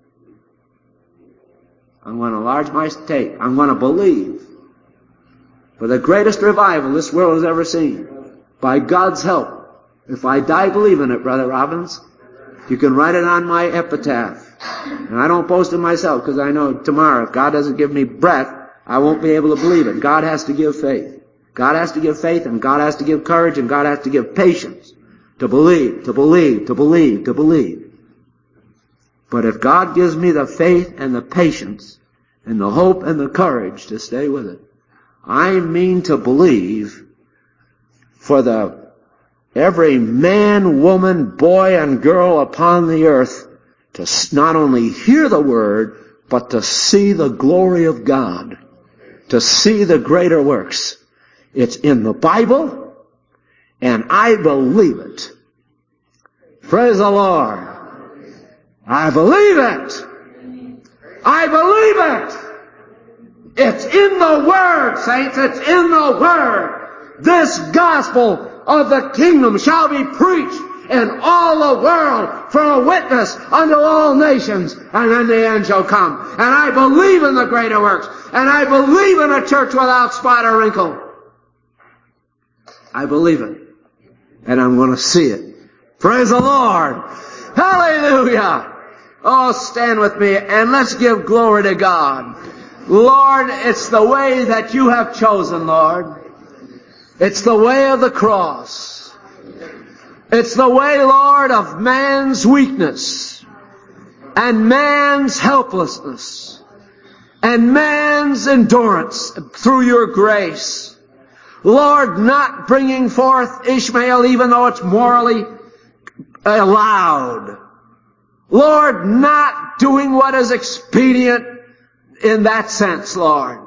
I'm going to enlarge my stake. I'm going to believe for the greatest revival this world has ever seen, by God's help, If I die believing it, Brother Robbins, you can write it on my epitaph. And I don't boast of myself because I know tomorrow, if God doesn't give me breath, I won't be able to believe it. God has to give faith. God has to give faith, and God has to give courage, and God has to give patience to believe, to believe, to believe, to believe. But if God gives me the faith and the patience and the hope and the courage to stay with it, I mean to believe for the every man, woman, boy, and girl upon the earth to not only hear the word, but to see the glory of God, to see the greater works. It's in the Bible, and I believe it. Praise the Lord. I believe it. I believe it. It's in the Word, saints. It's in the Word. This gospel of the kingdom shall be preached in all the world for a witness unto all nations, and then the end shall come. And I believe in the greater works, and I believe in a church without spot or wrinkle. I believe it, and I'm going to see it. Praise the Lord. Hallelujah. Oh, stand with me and let's give glory to God. Lord, it's the way that you have chosen, Lord. It's the way of the cross. It's the way, Lord, of man's weakness and man's helplessness and man's endurance through your grace. Lord, not bringing forth Ishmael even though it's morally allowed. Lord, not doing what is expedient in that sense, Lord,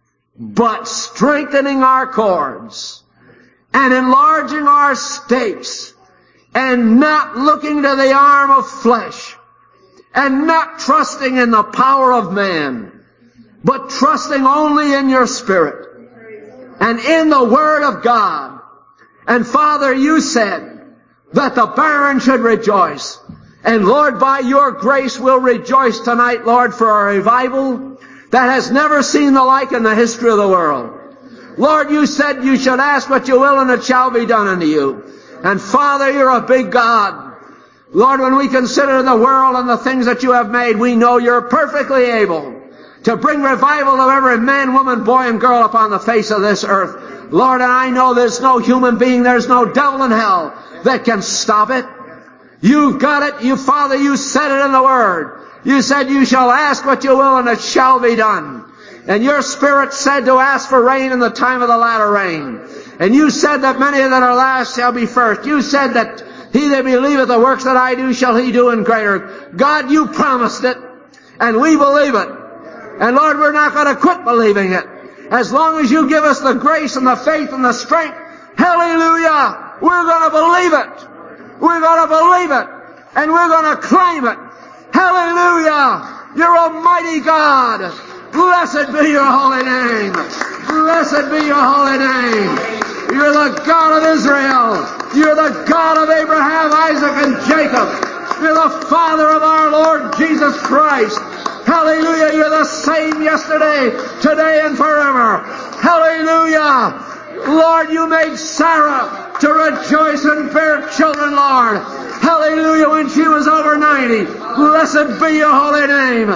but strengthening our cords and enlarging our stakes and not looking to the arm of flesh and not trusting in the power of man, but trusting only in your Spirit and in the Word of God. And Father, you said that the barren should rejoice. And Lord, by your grace we'll rejoice tonight, Lord, for a revival that has never seen the like in the history of the world. Lord, you said you should ask what you will and it shall be done unto you. And Father, you're a big God. Lord, when we consider the world and the things that you have made, we know you're perfectly able to bring revival of every man, woman, boy, and girl upon the face of this earth. Lord, and I know there's no human being, there's no devil in hell that can stop it. You've got it. You, Father, you said it in the Word. You said you shall ask what you will and it shall be done. And your Spirit said to ask for rain in the time of the latter rain. And you said that many that are last shall be first. You said that he that believeth the works that I do shall he do in greater. God, you promised it, and we believe it. And Lord, we're not going to quit believing it. As long as you give us the grace and the faith and the strength, hallelujah, we're going to believe it. We're going to believe it, and we're going to claim it. Hallelujah! You're Almighty God. Blessed be your holy name. Blessed be your holy name. You're the God of Israel. You're the God of Abraham, Isaac, and Jacob. You're the Father of our Lord Jesus Christ. Hallelujah! You're the same yesterday, today, and forever. Hallelujah! Lord, you made Sarah to rejoice and bear children, Lord. Hallelujah, when she was over ninety. Blessed be your holy name.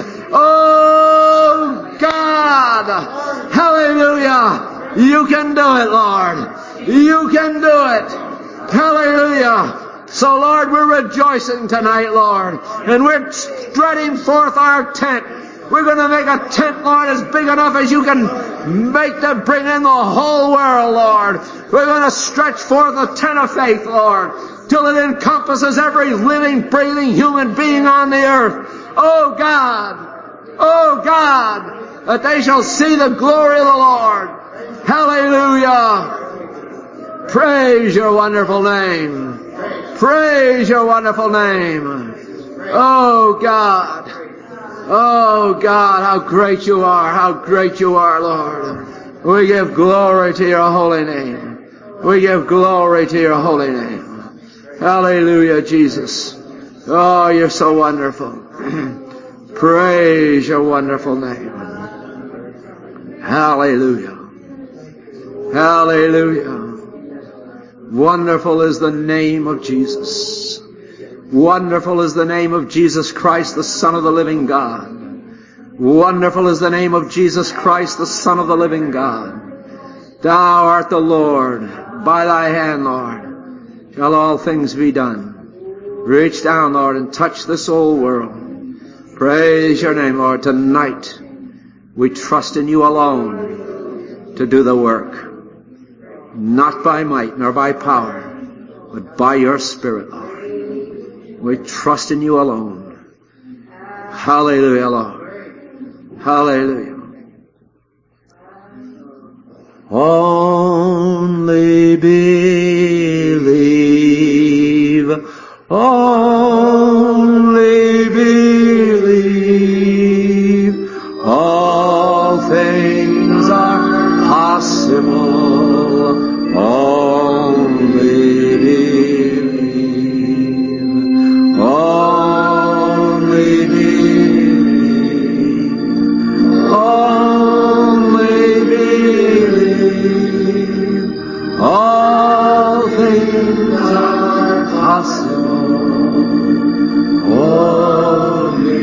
Oh, God. Hallelujah. You can do it, Lord. You can do it. Hallelujah. So, Lord, we're rejoicing tonight, Lord. And we're spreading forth our tent. We're going to make a tent, Lord, as big enough as you can make to bring in the whole world, Lord. We're going to stretch forth the tent of faith, Lord, till it encompasses every living, breathing human being on the earth. Oh, God. Oh, God, that they shall see the glory of the Lord. Hallelujah. Praise your wonderful name. Praise your wonderful name. Oh, God. Oh, God, how great you are. How great you are, Lord. We give glory to your holy name. We give glory to your holy name. Hallelujah, Jesus. Oh, you're so wonderful. Praise your wonderful name. Hallelujah. Hallelujah. Wonderful is the name of Jesus. Wonderful is the name of Jesus Christ, the Son of the living God. Wonderful is the name of Jesus Christ, the Son of the living God. Thou art the Lord. By thy hand, Lord, shall all things be done. Reach down, Lord, and touch this old world. Praise your name, Lord. Tonight, we trust in you alone to do the work. Not by might nor by power, but by your Spirit, Lord. We trust in you alone. Hallelujah, Lord. Hallelujah. Only believe, only believe, all things are possible. Only believe, only believe, only believe, all things are possible. Only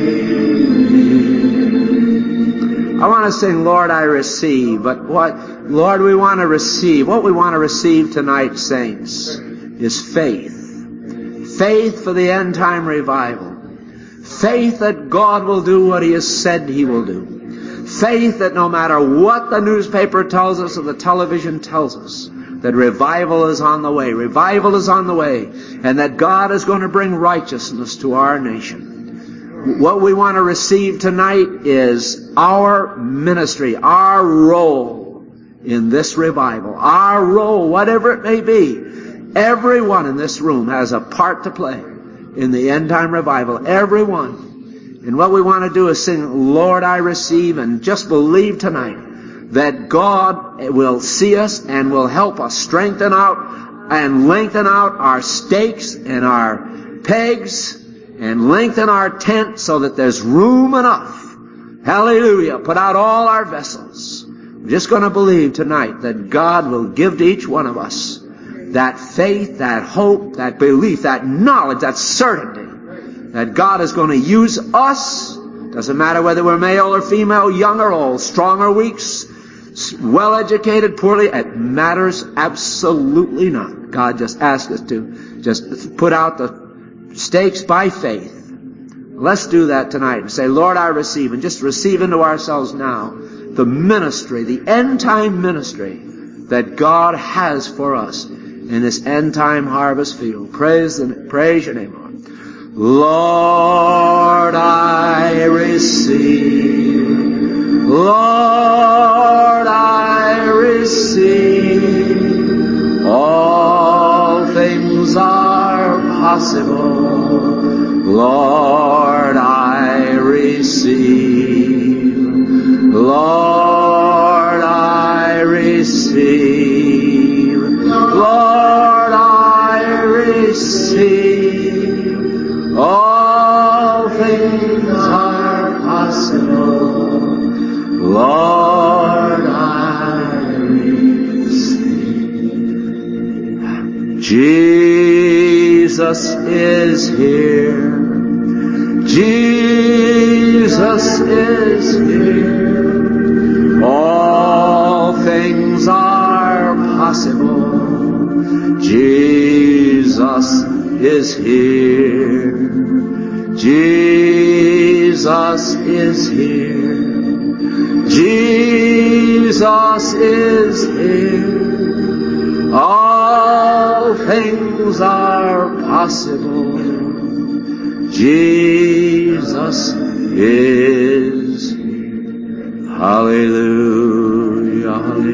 believe. I want to sing, Lord, I receive, but what, Lord, we want to receive. What we want to receive tonight, saints, is faith. Faith for the end time revival. Faith that God will do what He has said He will do. Faith that no matter what the newspaper tells us or the television tells us, that revival is on the way. Revival is on the way. And that God is going to bring righteousness to our nation. What we want to receive tonight is our ministry, our role in this revival. Our role, whatever it may be. Everyone in this room has a part to play in the end time revival. Everyone. And what we want to do is sing, Lord, I receive, and just believe tonight that God will see us and will help us strengthen out and lengthen out our stakes and our pegs and lengthen our tent so that there's room enough. Hallelujah. Put out all our vessels. We're just going to believe tonight that God will give to each one of us that faith, that hope, that belief, that knowledge, that certainty that God is going to use us. Doesn't matter whether we're male or female, young or old, strong or weak, well-educated, poorly. It matters absolutely not. God just asks us to just put out the stakes by faith. Let's do that tonight and say, Lord, I receive, and just receive into ourselves now the ministry, the end-time ministry that God has for us in this end-time harvest field. Praise, the, praise your name, Lord. Lord, I receive. Lord, I receive. All things are possible. Lord, I receive. Lord, I receive. Lord, I receive. All things are possible. Lord, I receive. Jesus is here. Jesus is here. All things are possible. Jesus is here. Jesus is here. Jesus is here. All things are possible. Jesus is here. Hallelujah.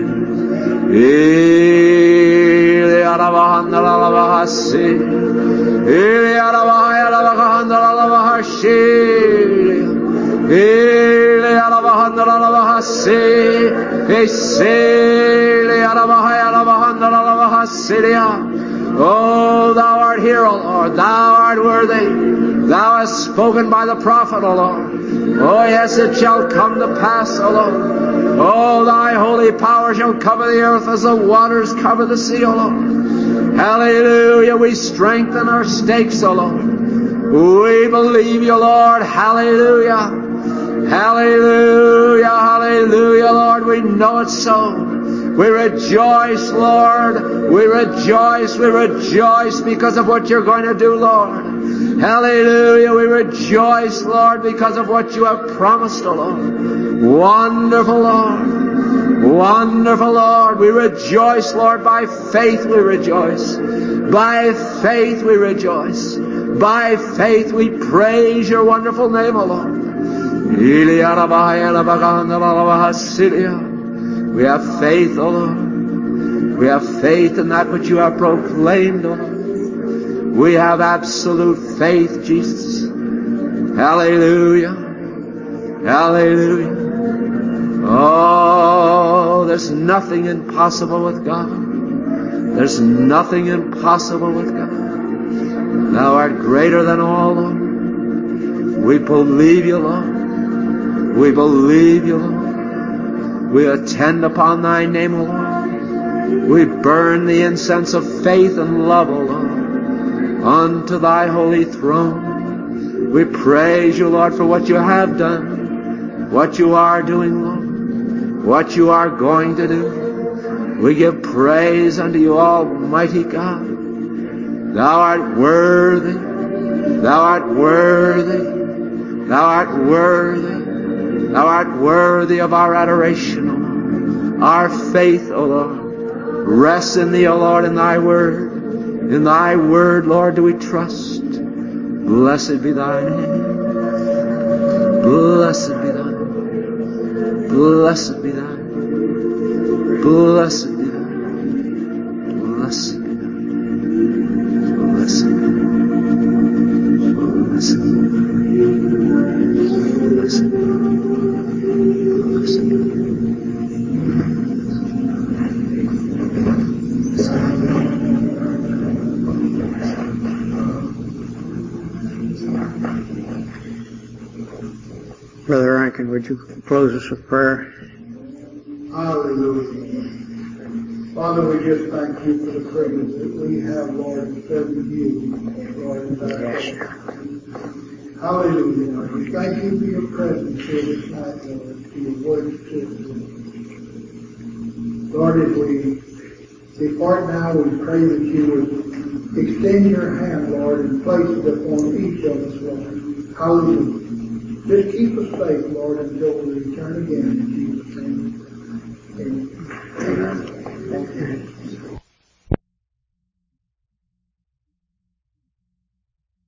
Oh, thou art here, O Lord. Thou art worthy. Thou hast spoken by the prophet, O Lord. Oh, yes, it shall come to pass, O Lord. Oh, thy holy power shall cover the earth as the waters cover the sea, O Lord. Hallelujah. We strengthen our stakes, O Lord. We believe you, Lord. Hallelujah. Hallelujah. Hallelujah, Lord. We know it's so. We rejoice, Lord. We rejoice. We rejoice because of what you're going to do, Lord. Hallelujah. We rejoice, Lord, because of what you have promised, O Lord. Wonderful, Lord. Wonderful, Lord. We rejoice, Lord. By faith we rejoice. By faith we rejoice. By faith we praise your wonderful name, O Lord. We have faith, O Lord. We have faith in that which you have proclaimed, O Lord. We have absolute faith, Jesus. Hallelujah. Hallelujah. Oh, there's nothing impossible with God. There's nothing impossible with God. Thou art greater than all, Lord. We believe you, Lord. We believe you, Lord. We attend upon thy name, O Lord. We burn the incense of faith and love, O Lord, unto thy holy throne. We praise you, Lord, for what you have done, what you are doing, Lord, what you are going to do. We give praise unto you, Almighty God. Thou art worthy. Thou art worthy. Thou art worthy. Thou art worthy of our adoration, O Lord. Our faith, O Lord, rests in thee, O Lord, in thy word. In thy word, Lord, do we trust. Blessed be thy name. Blessed be thy name. Blessed be thy name. Blessed be thy name. Blessed be thy name. Blessed be thy name. Blessed be thy name. Blessed be thy name. Blessed be thy name. Brother Rankin, would you close us with prayer? Hallelujah. Father, we just thank you for the privilege that we have, Lord, in serving you, Lord, in that yes. Hallelujah, Lord. We thank you for your presence here this night, Lord, for your word to Lord, as we depart now, we pray that you would extend your hand, Lord, and place it upon each of us, Lord. Hallelujah. Just keep us safe, Lord, until we return again in Jesus' name. Amen. Amen.